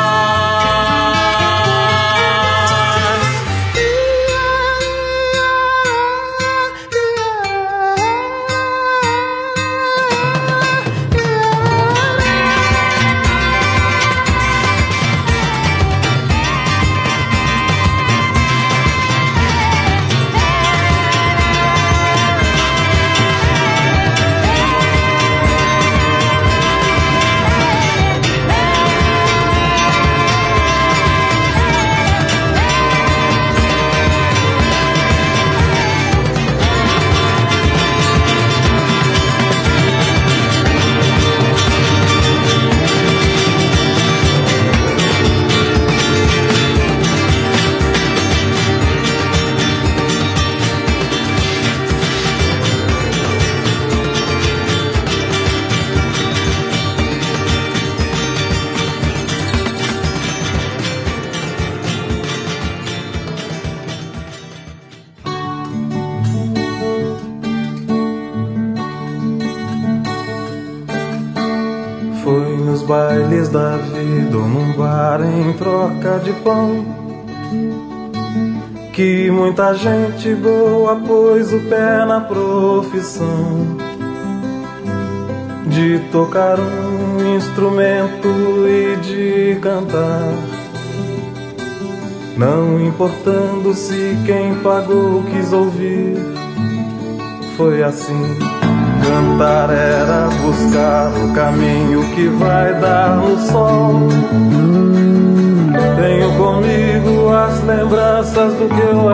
foi nos bailes da vida ou num bar em troca de pão que muita gente boa pôs o pé na profissão de tocar um instrumento e de cantar, não importando se quem pagou quis ouvir. Foi assim. Cantar era buscar o caminho que vai dar no sol. Tenho comigo as lembranças do que eu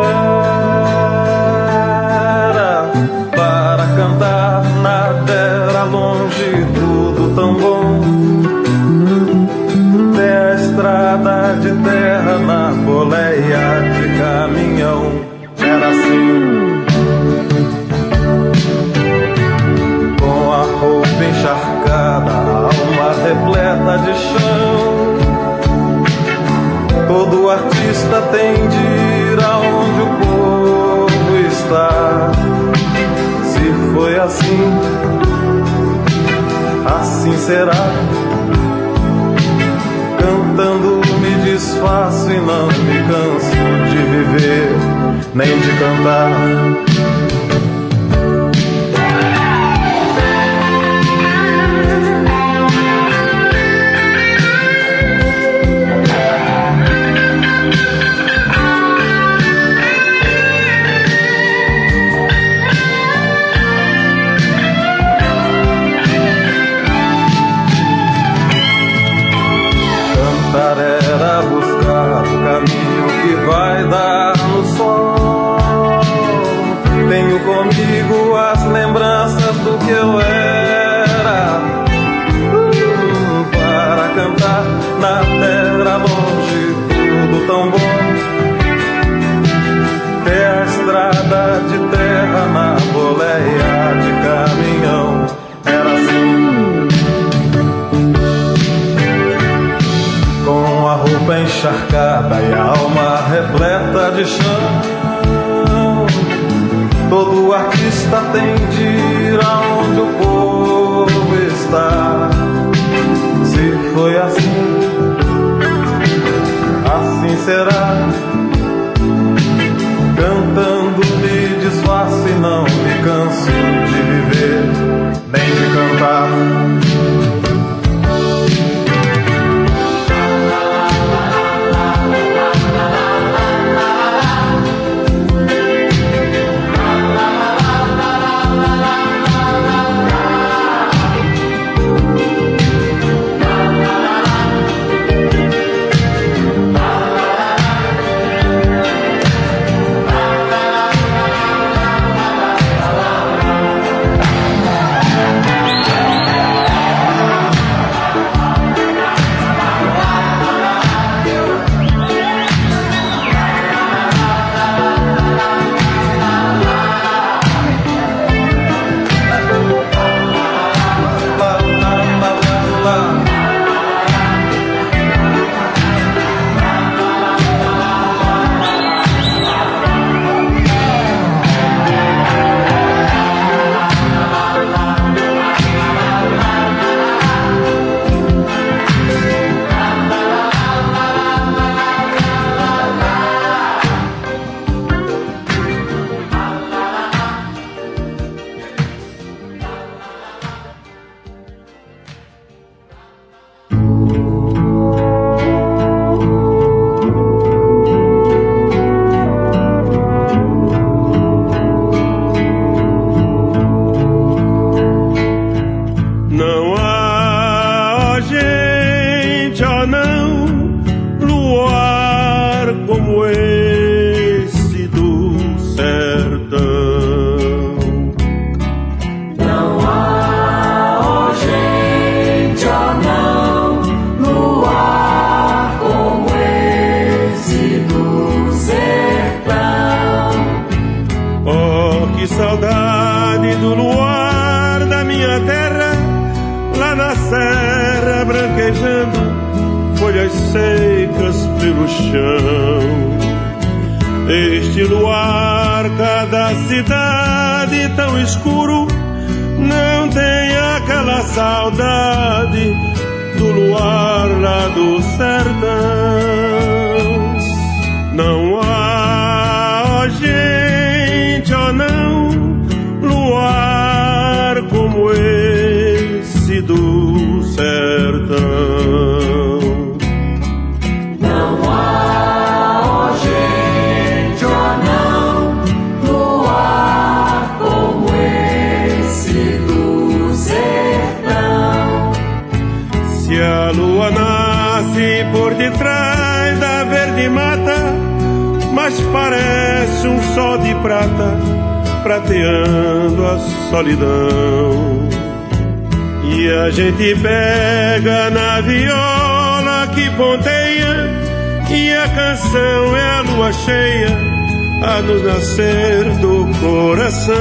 era. Para cantar nada era longe, tudo tão bom. Tem a estrada de terra na bola boleia de caminhão. Era assim, com a roupa encharcada, a alma repleta de chão. Todo artista tem de ir aonde o povo está. Se foi assim, assim será. Cantando me desfaço e não me canso de viver, nem de cantar. Era buscar o caminho que vai dar no sol. Tenho comigo as lembranças do que eu era, para cantar na terra longe, tudo tão bom. Ter a estrada de terra na boleia de caminhão. Era assim, com a roupa encharcada e a alma repleta de chão. Todo artista tem de ir aonde o povo está. Se foi assim, assim será. Cantando me desfaço e não me canso de viver, nem de cantar. Este luar, cada cidade tão escuro, não tem aquela saudade do luar lá do sertão. Não há, ó gente, ó não, luar como esse do sertão. Por detrás da verde mata, mas parece um sol de prata prateando a solidão. E a gente pega na viola que ponteia e a canção é a lua cheia a nos nascer do coração.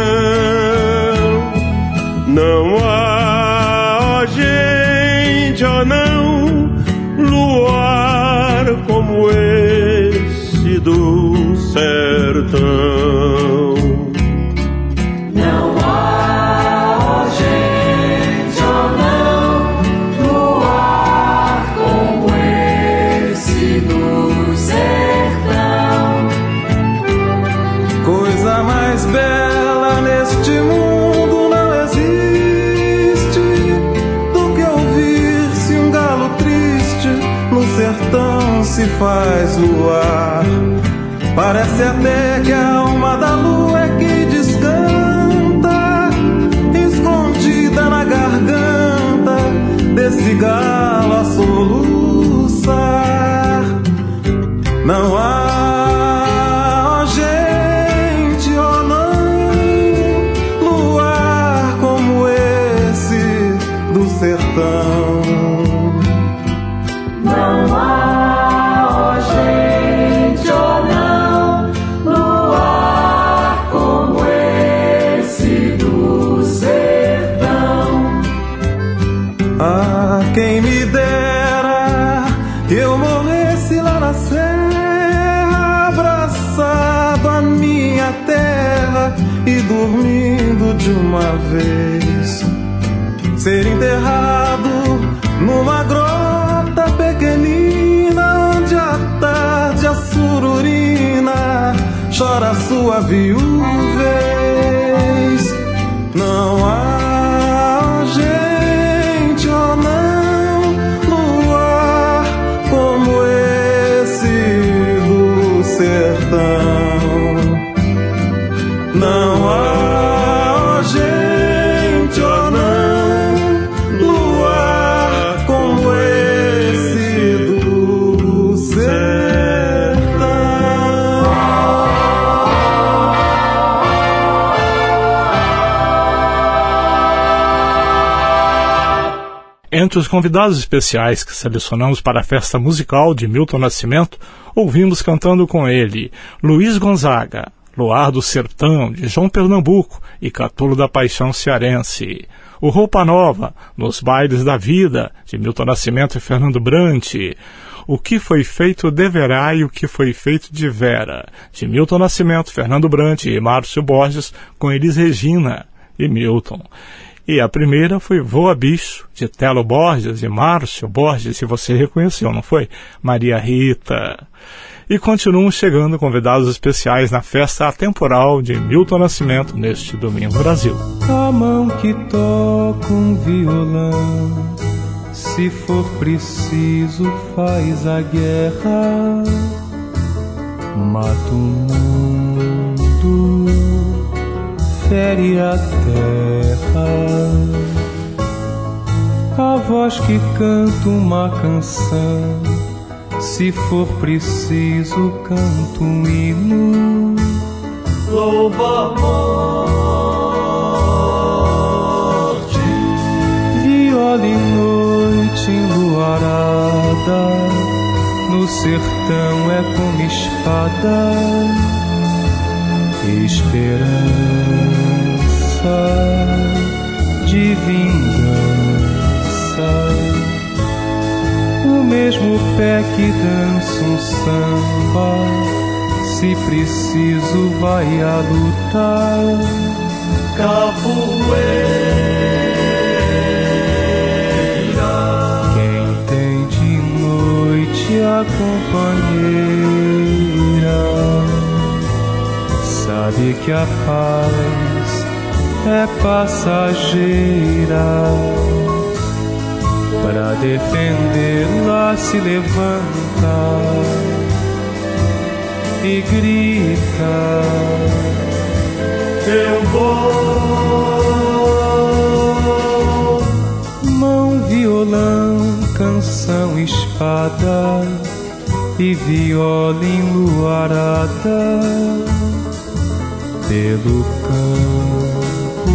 Não há, ó gente, ó não, luar como esse do sertão. Não há, ó gente, ó não, luar como esse do sertão. Coisa mais bela neste mundo não existe do que ouvir-se um galo triste no sertão se faz luar. Parece até que a alma da lua é que descanta, escondida na garganta desse galo a soluçar. Não há, ó gente, ó não, luar como esse do sertão. Não há, ó gente, ó não, luar como esse do sertão. Ah, quem me dera eu morresse lá na serra, abraçado à minha terra e dormindo de uma vez, ser enterrado numa grota pequenina onde à tarde a sururina chora sua viuvez. Não há, ó gente, ó não, luar como esse do sertão. Não há, ó gente, ó não, luar como esse do sertão. Entre os convidados especiais que selecionamos para a festa musical de Milton Nascimento, ouvimos cantando com ele Luiz Gonzaga, Luar do Sertão, de João Pernambuco e Catulo da Paixão Cearense. O Roupa Nova, Nos Bailes da Vida, de Milton Nascimento e Fernando Brant. O Que Foi Feito Deverá e O Que Foi Feito de Vera, de Milton Nascimento, Fernando Brant e Márcio Borges, com Elis Regina e Milton. E a primeira foi Voa Bicho, de Telo Borges e Márcio Borges, se você reconheceu, não foi? Maria Rita. E continuam chegando convidados especiais na festa atemporal de Milton Nascimento neste Domingo Brasil. A mão que toca um violão, se for preciso faz a guerra, mata o mundo, fere a terra. A voz que canta uma canção, se for preciso canto um hino, louva a morte. Viola e noite enluarada, no sertão é como espada, esperança de vingança. O mesmo pé que dança um samba, se preciso vai a lutar. Capoeira. Quem tem de noite a companheira, sabe que a paz é passageira. Para defendê-la se levanta e grita: eu vou. Mão, violão, canção, espada e viola enluarada, pelo campo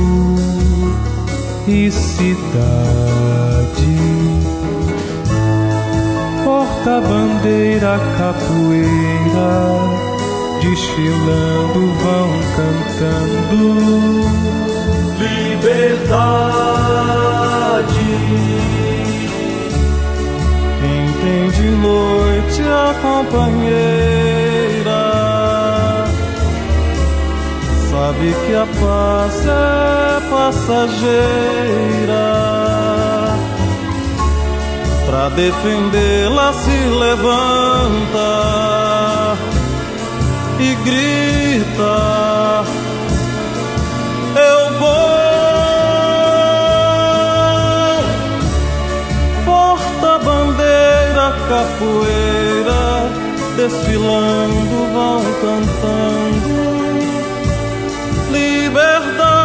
e cidade. porta-bandeira, capoeira, desfilando vão cantando liberdade. Quem tem de noite a companheira sabe que a paz é passageira. Pra defendê-la se levanta e grita: eu vou. Porta-bandeira, capoeira, desfilando vão cantando liberdade.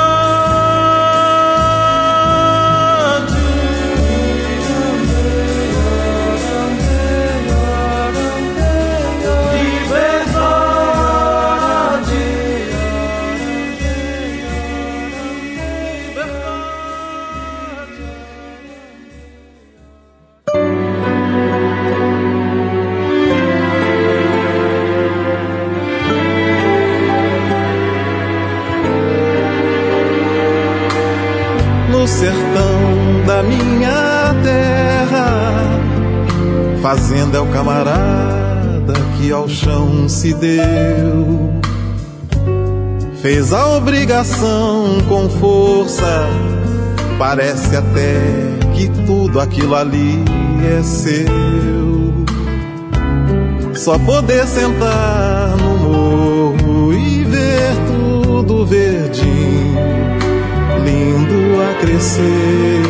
No sertão da minha terra, fazenda é o camarada que ao chão se deu. Fez a obrigação com força, parece até que tudo aquilo ali é seu. Só poder sentar no morro e ver tudo verdinho, lindo a crescer.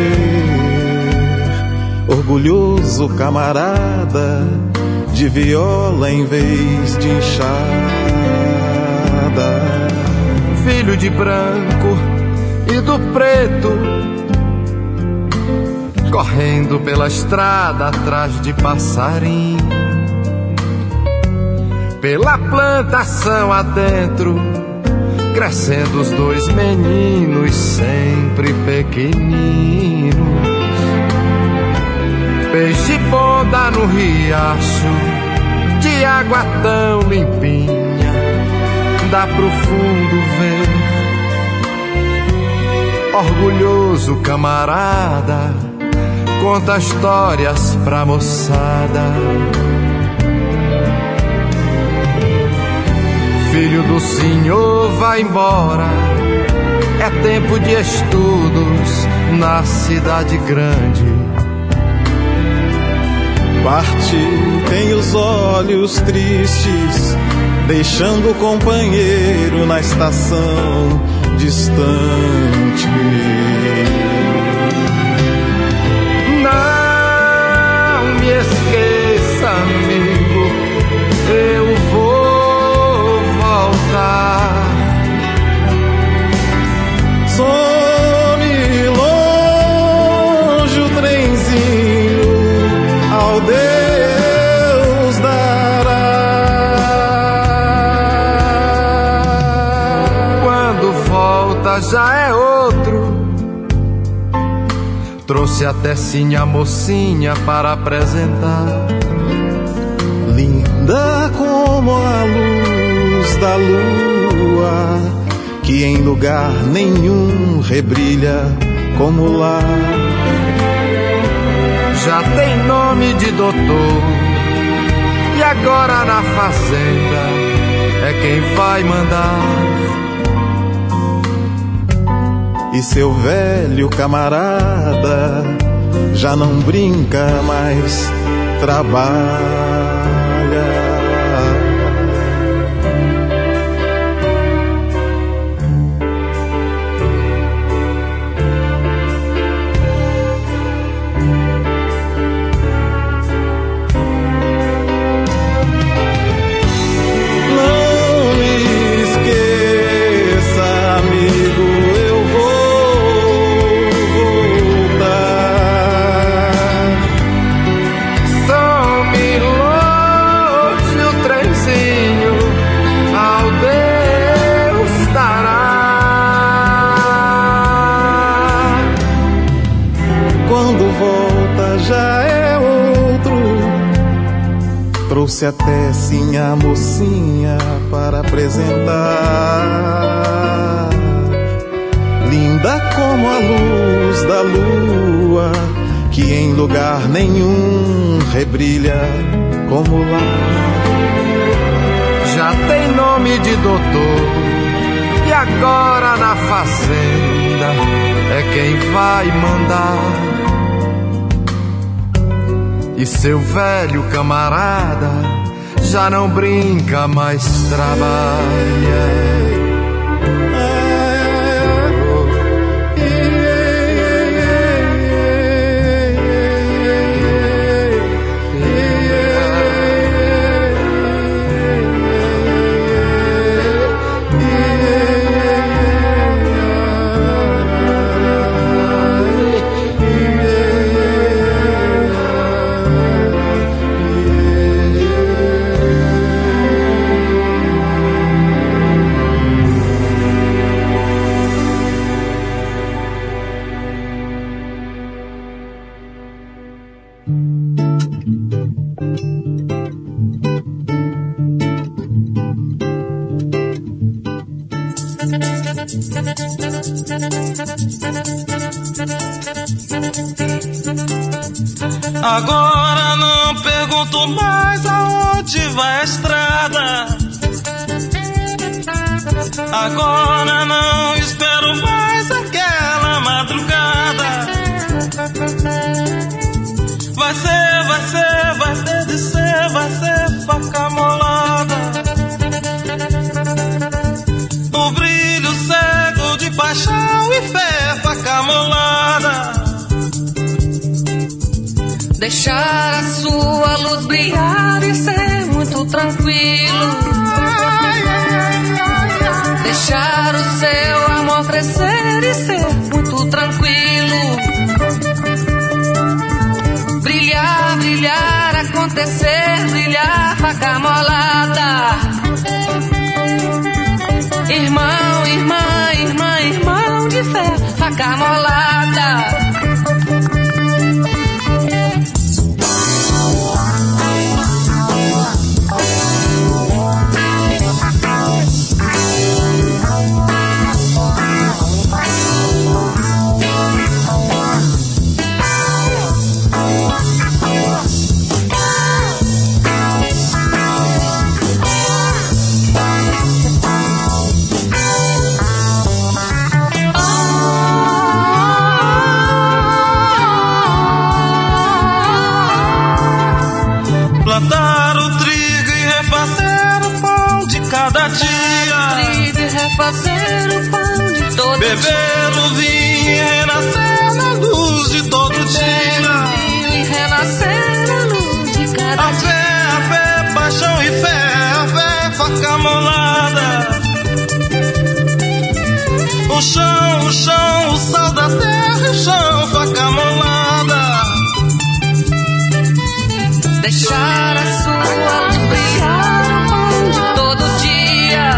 Orgulhoso camarada, de viola em vez de enxada. Filho de branco e do preto, correndo pela estrada atrás de passarinho, pela plantação adentro, crescendo os dois meninos sempre pequeninos. Peixe ponda no riacho, de água tão limpinha, dá pro fundo ver. Orgulhoso camarada, conta histórias pra moçada. Filho do senhor, vai embora, é tempo de estudos na cidade grande. Parte tem os olhos tristes, deixando o companheiro na estação distante. Não me esqueça, amigo, eu vou voltar. Some longe o trenzinho, ao Deus dará. Quando volta já é outro. Trouxe até sim a mocinha para apresentar. Linda como a luz da lua, que em lugar nenhum rebrilha como lá. Já tem nome de doutor, e agora na fazenda é quem vai mandar. E seu velho camarada já não brinca, mais trabalha. Some longe trouxe até sim a mocinha para apresentar. Linda como a luz da lua, que em lugar nenhum rebrilha como lá. Já tem nome de doutor, e agora na fazenda é quem vai mandar. E seu velho camarada já não brinca, mais trabalha. Agora não pergunto mais aonde vai a estrada. Agora não espero mais aquela madrugada. Vai ter de ser, vai ser faca molada. O brilho cego de paixão e fé, faca molada. Deixar a sua luz brilhar e ser muito tranquilo. Deixar o seu amor crescer e ser muito tranquilo. Brilhar, brilhar, acontecer, brilhar, faca molada. Irmão, irmã, irmã, irmão de fé, faca molada. Plantar o trigo e refazer o pão de cada dia. Trigo e refazer o pão de todo dia. Beber o vinho e renascer na luz de todo dia. Vinho e renascer na luz de cada dia. A fé, paixão e fé, a fé, faca molada. O chão, o sal da terra, o chão, faca molada. Deixar a sua luz brilhar de todo dia.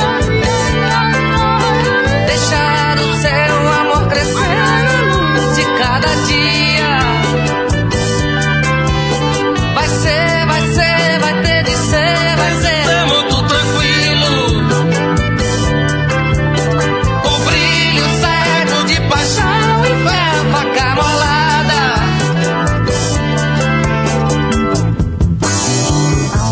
Deixar o seu amor crescer na luz de cada dia. Vai ter de ser, vai ser muito tranquilo. O brilho cego de paixão e fé, faca molada.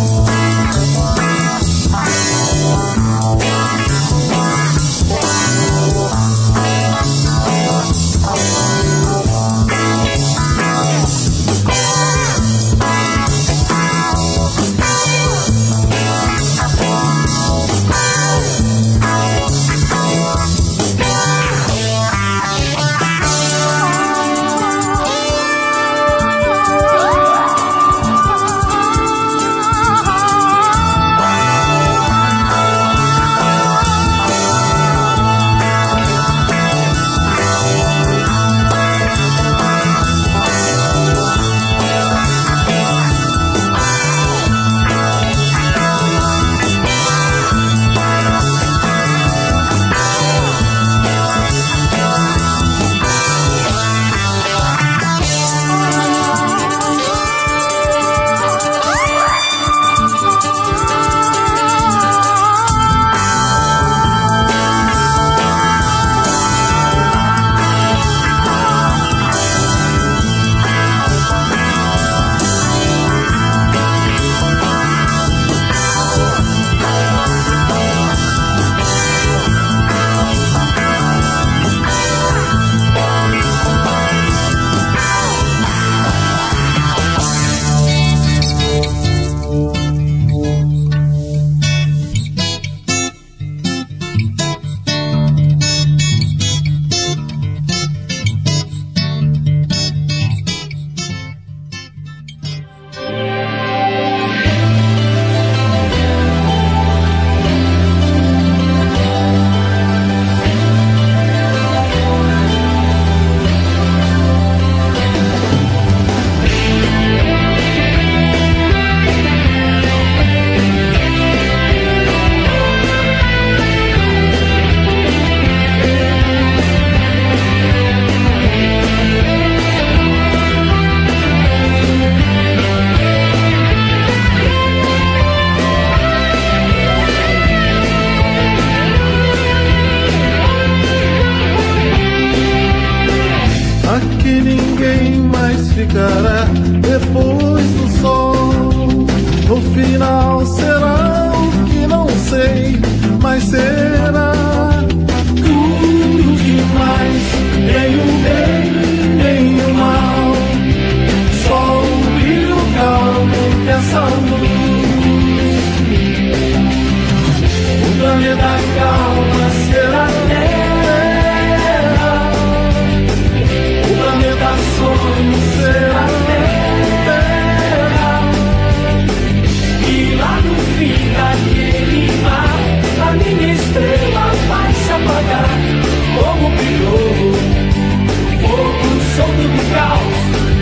da calma ser a terra, o planeta sonho ser a terra, e lá no fim daquele mar a minha estrela vai se apagar, como brilhou fogo solto do caos.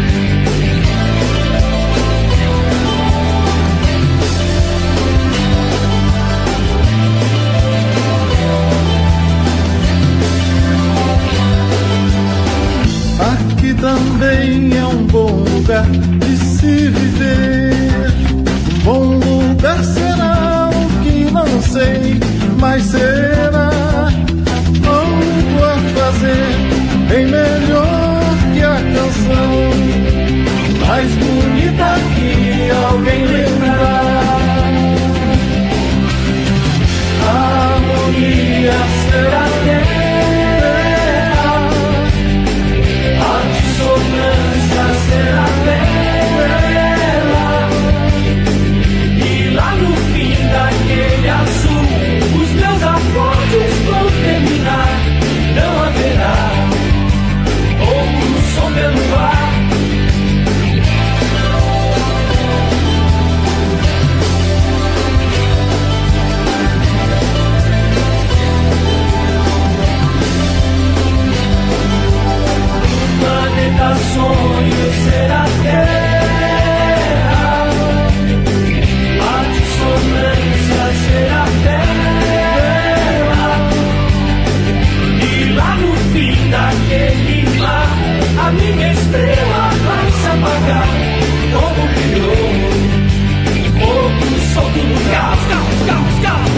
Aqui também é um bom lugar de se viver. Bom lugar será o que não sei, mas será algo a fazer bem melhor que a canção mais bonita que alguém lembrar. A harmonia será terra, a dissonância será bela, e lá no fim daquele azul os meus acordes vão terminar. Não haverá outro som pelo ar. Planeta sonho será terra, a dissonância será bela, e lá no fim daquele mar a minha estrela vai se apagar, como brilhou fogo solto no caos, caos, caos, caos.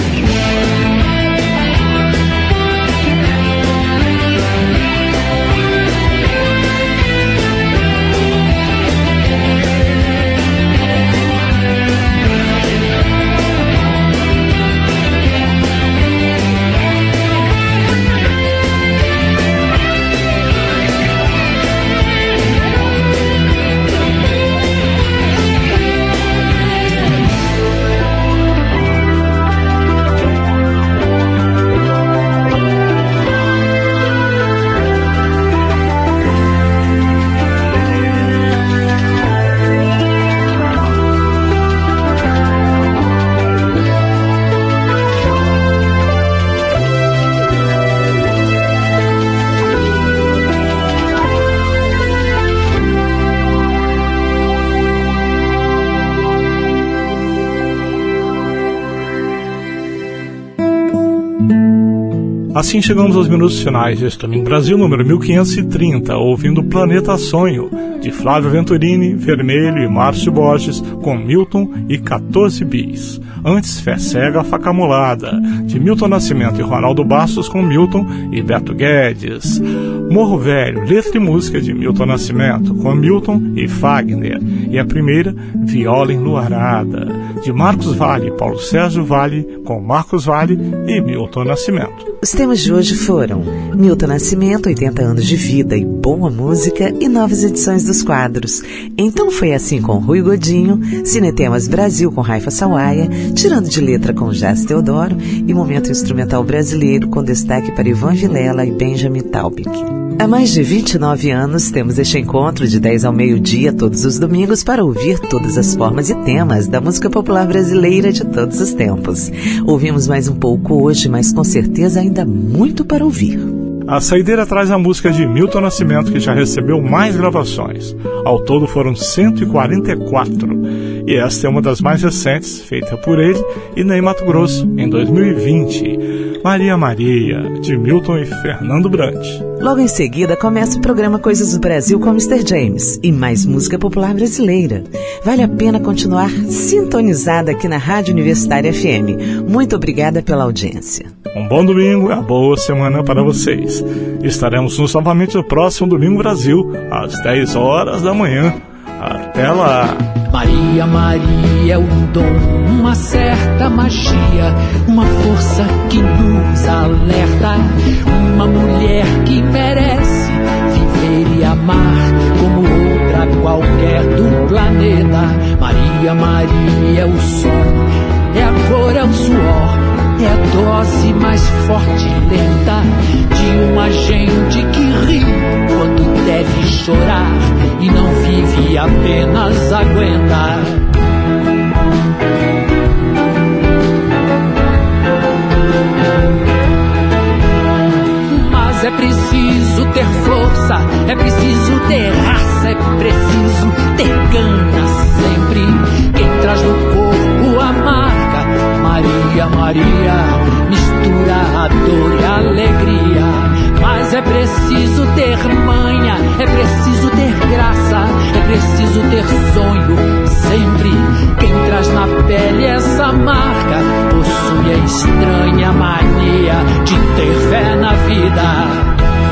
Assim chegamos aos minutos finais deste Domingo Brasil número 1530, ouvindo Planeta Sonho, de Flávio Venturini, Vermelho e Márcio Borges, com Milton e 14 bis. Antes, Fé Cega, Faca Molada, de Milton Nascimento e Ronaldo Bastos, com Milton e Beto Guedes. Morro Velho, letra e música de Milton Nascimento, com Milton e Fagner. E a primeira, Viola Enluarada, de Marcos Valle e Paulo Sérgio Valle, com Marcos Valle e Milton Nascimento. Os temas de hoje foram Milton Nascimento, 80 anos de vida e boa música, e novas edições dos quadros. Então foi assim com Rui Godinho, Cinetemas Brasil com Raifa Sawaia, Tirando de Letra com Jazz Teodoro e Momento Instrumental Brasileiro com destaque para Ivan Vilela e Benjamin Taubig. Há mais de 29 anos temos este encontro de 10 ao meio-dia todos os domingos para ouvir todas as formas e temas da música popular brasileira de todos os tempos. Ouvimos mais um pouco hoje, mas com certeza ainda muito para ouvir. A saideira traz a música de Milton Nascimento, que já recebeu mais gravações. Ao todo foram 144. E esta é uma das mais recentes, feita por ele e Ney Matogrosso, em 2020. Maria Maria, de Milton e Fernando Brant. Logo em seguida começa o programa Coisas do Brasil com Mr. James e mais música popular brasileira. Vale a pena continuar sintonizada aqui na Rádio Universitária FM. Muito obrigada pela audiência. Um bom domingo e uma boa semana para vocês. Estaremos novamente no próximo Domingo Brasil, às 10 horas da manhã. Até lá! Maria, Maria é um dom, uma certa magia, uma força que nos alerta, uma mulher que merece viver e amar como outra qualquer do planeta. Maria, Maria é o som, é a cor, é o suor, é a dose mais forte e lenta de uma gente que ri quando deve chorar e não vive, apenas aguenta. Mas é preciso ter força, é preciso ter raça, é preciso ter gana sempre. Quem traz no corpo a marca Maria, Maria, mistura a dor e a alegria. Mas é preciso ter manha, é preciso ter graça, é preciso ter sonho sempre. Quem traz na pele essa marca possui a estranha mania de ter fé na vida.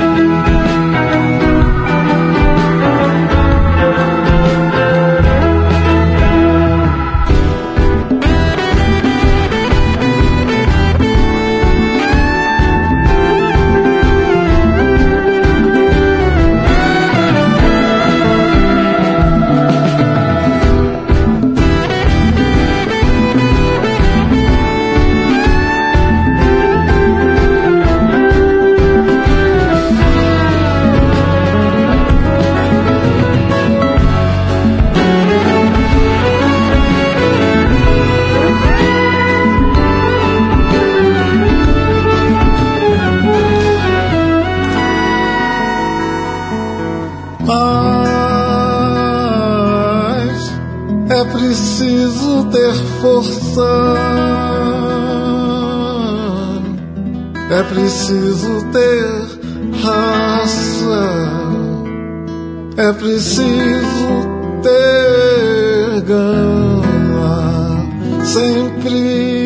É preciso ter raça, é preciso ter gana sempre.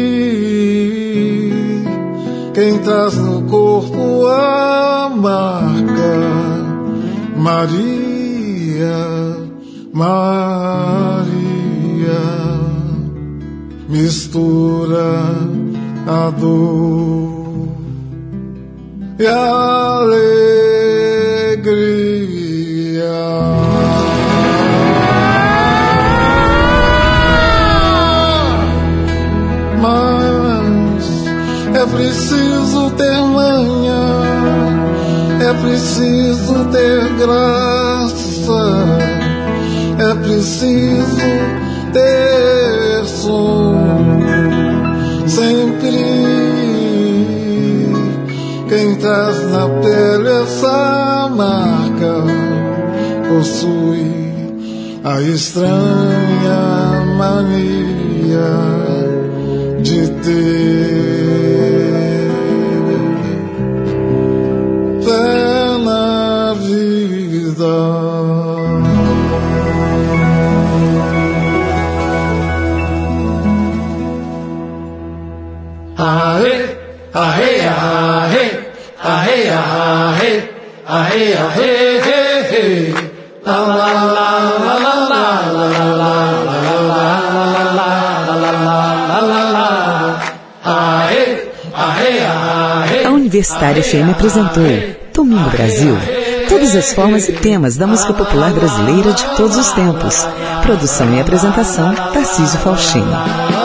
Quem traz no corpo a marca Maria, Maria, mistura a dor e a alegria. Mas é preciso ter manha, é preciso ter graça, é preciso ter sonho sempre. Quem traz na pele essa marca possui a estranha mania de ter fé na vida. Aê, aê, aê. Ahe, ahe, ahe, ahe, ahe, la la la la la la la la A Universitária FM apresentou Domingo Brasil. Todas as formas e temas da música popular brasileira de todos os tempos. Produção e apresentação, Tarcísio Faustino.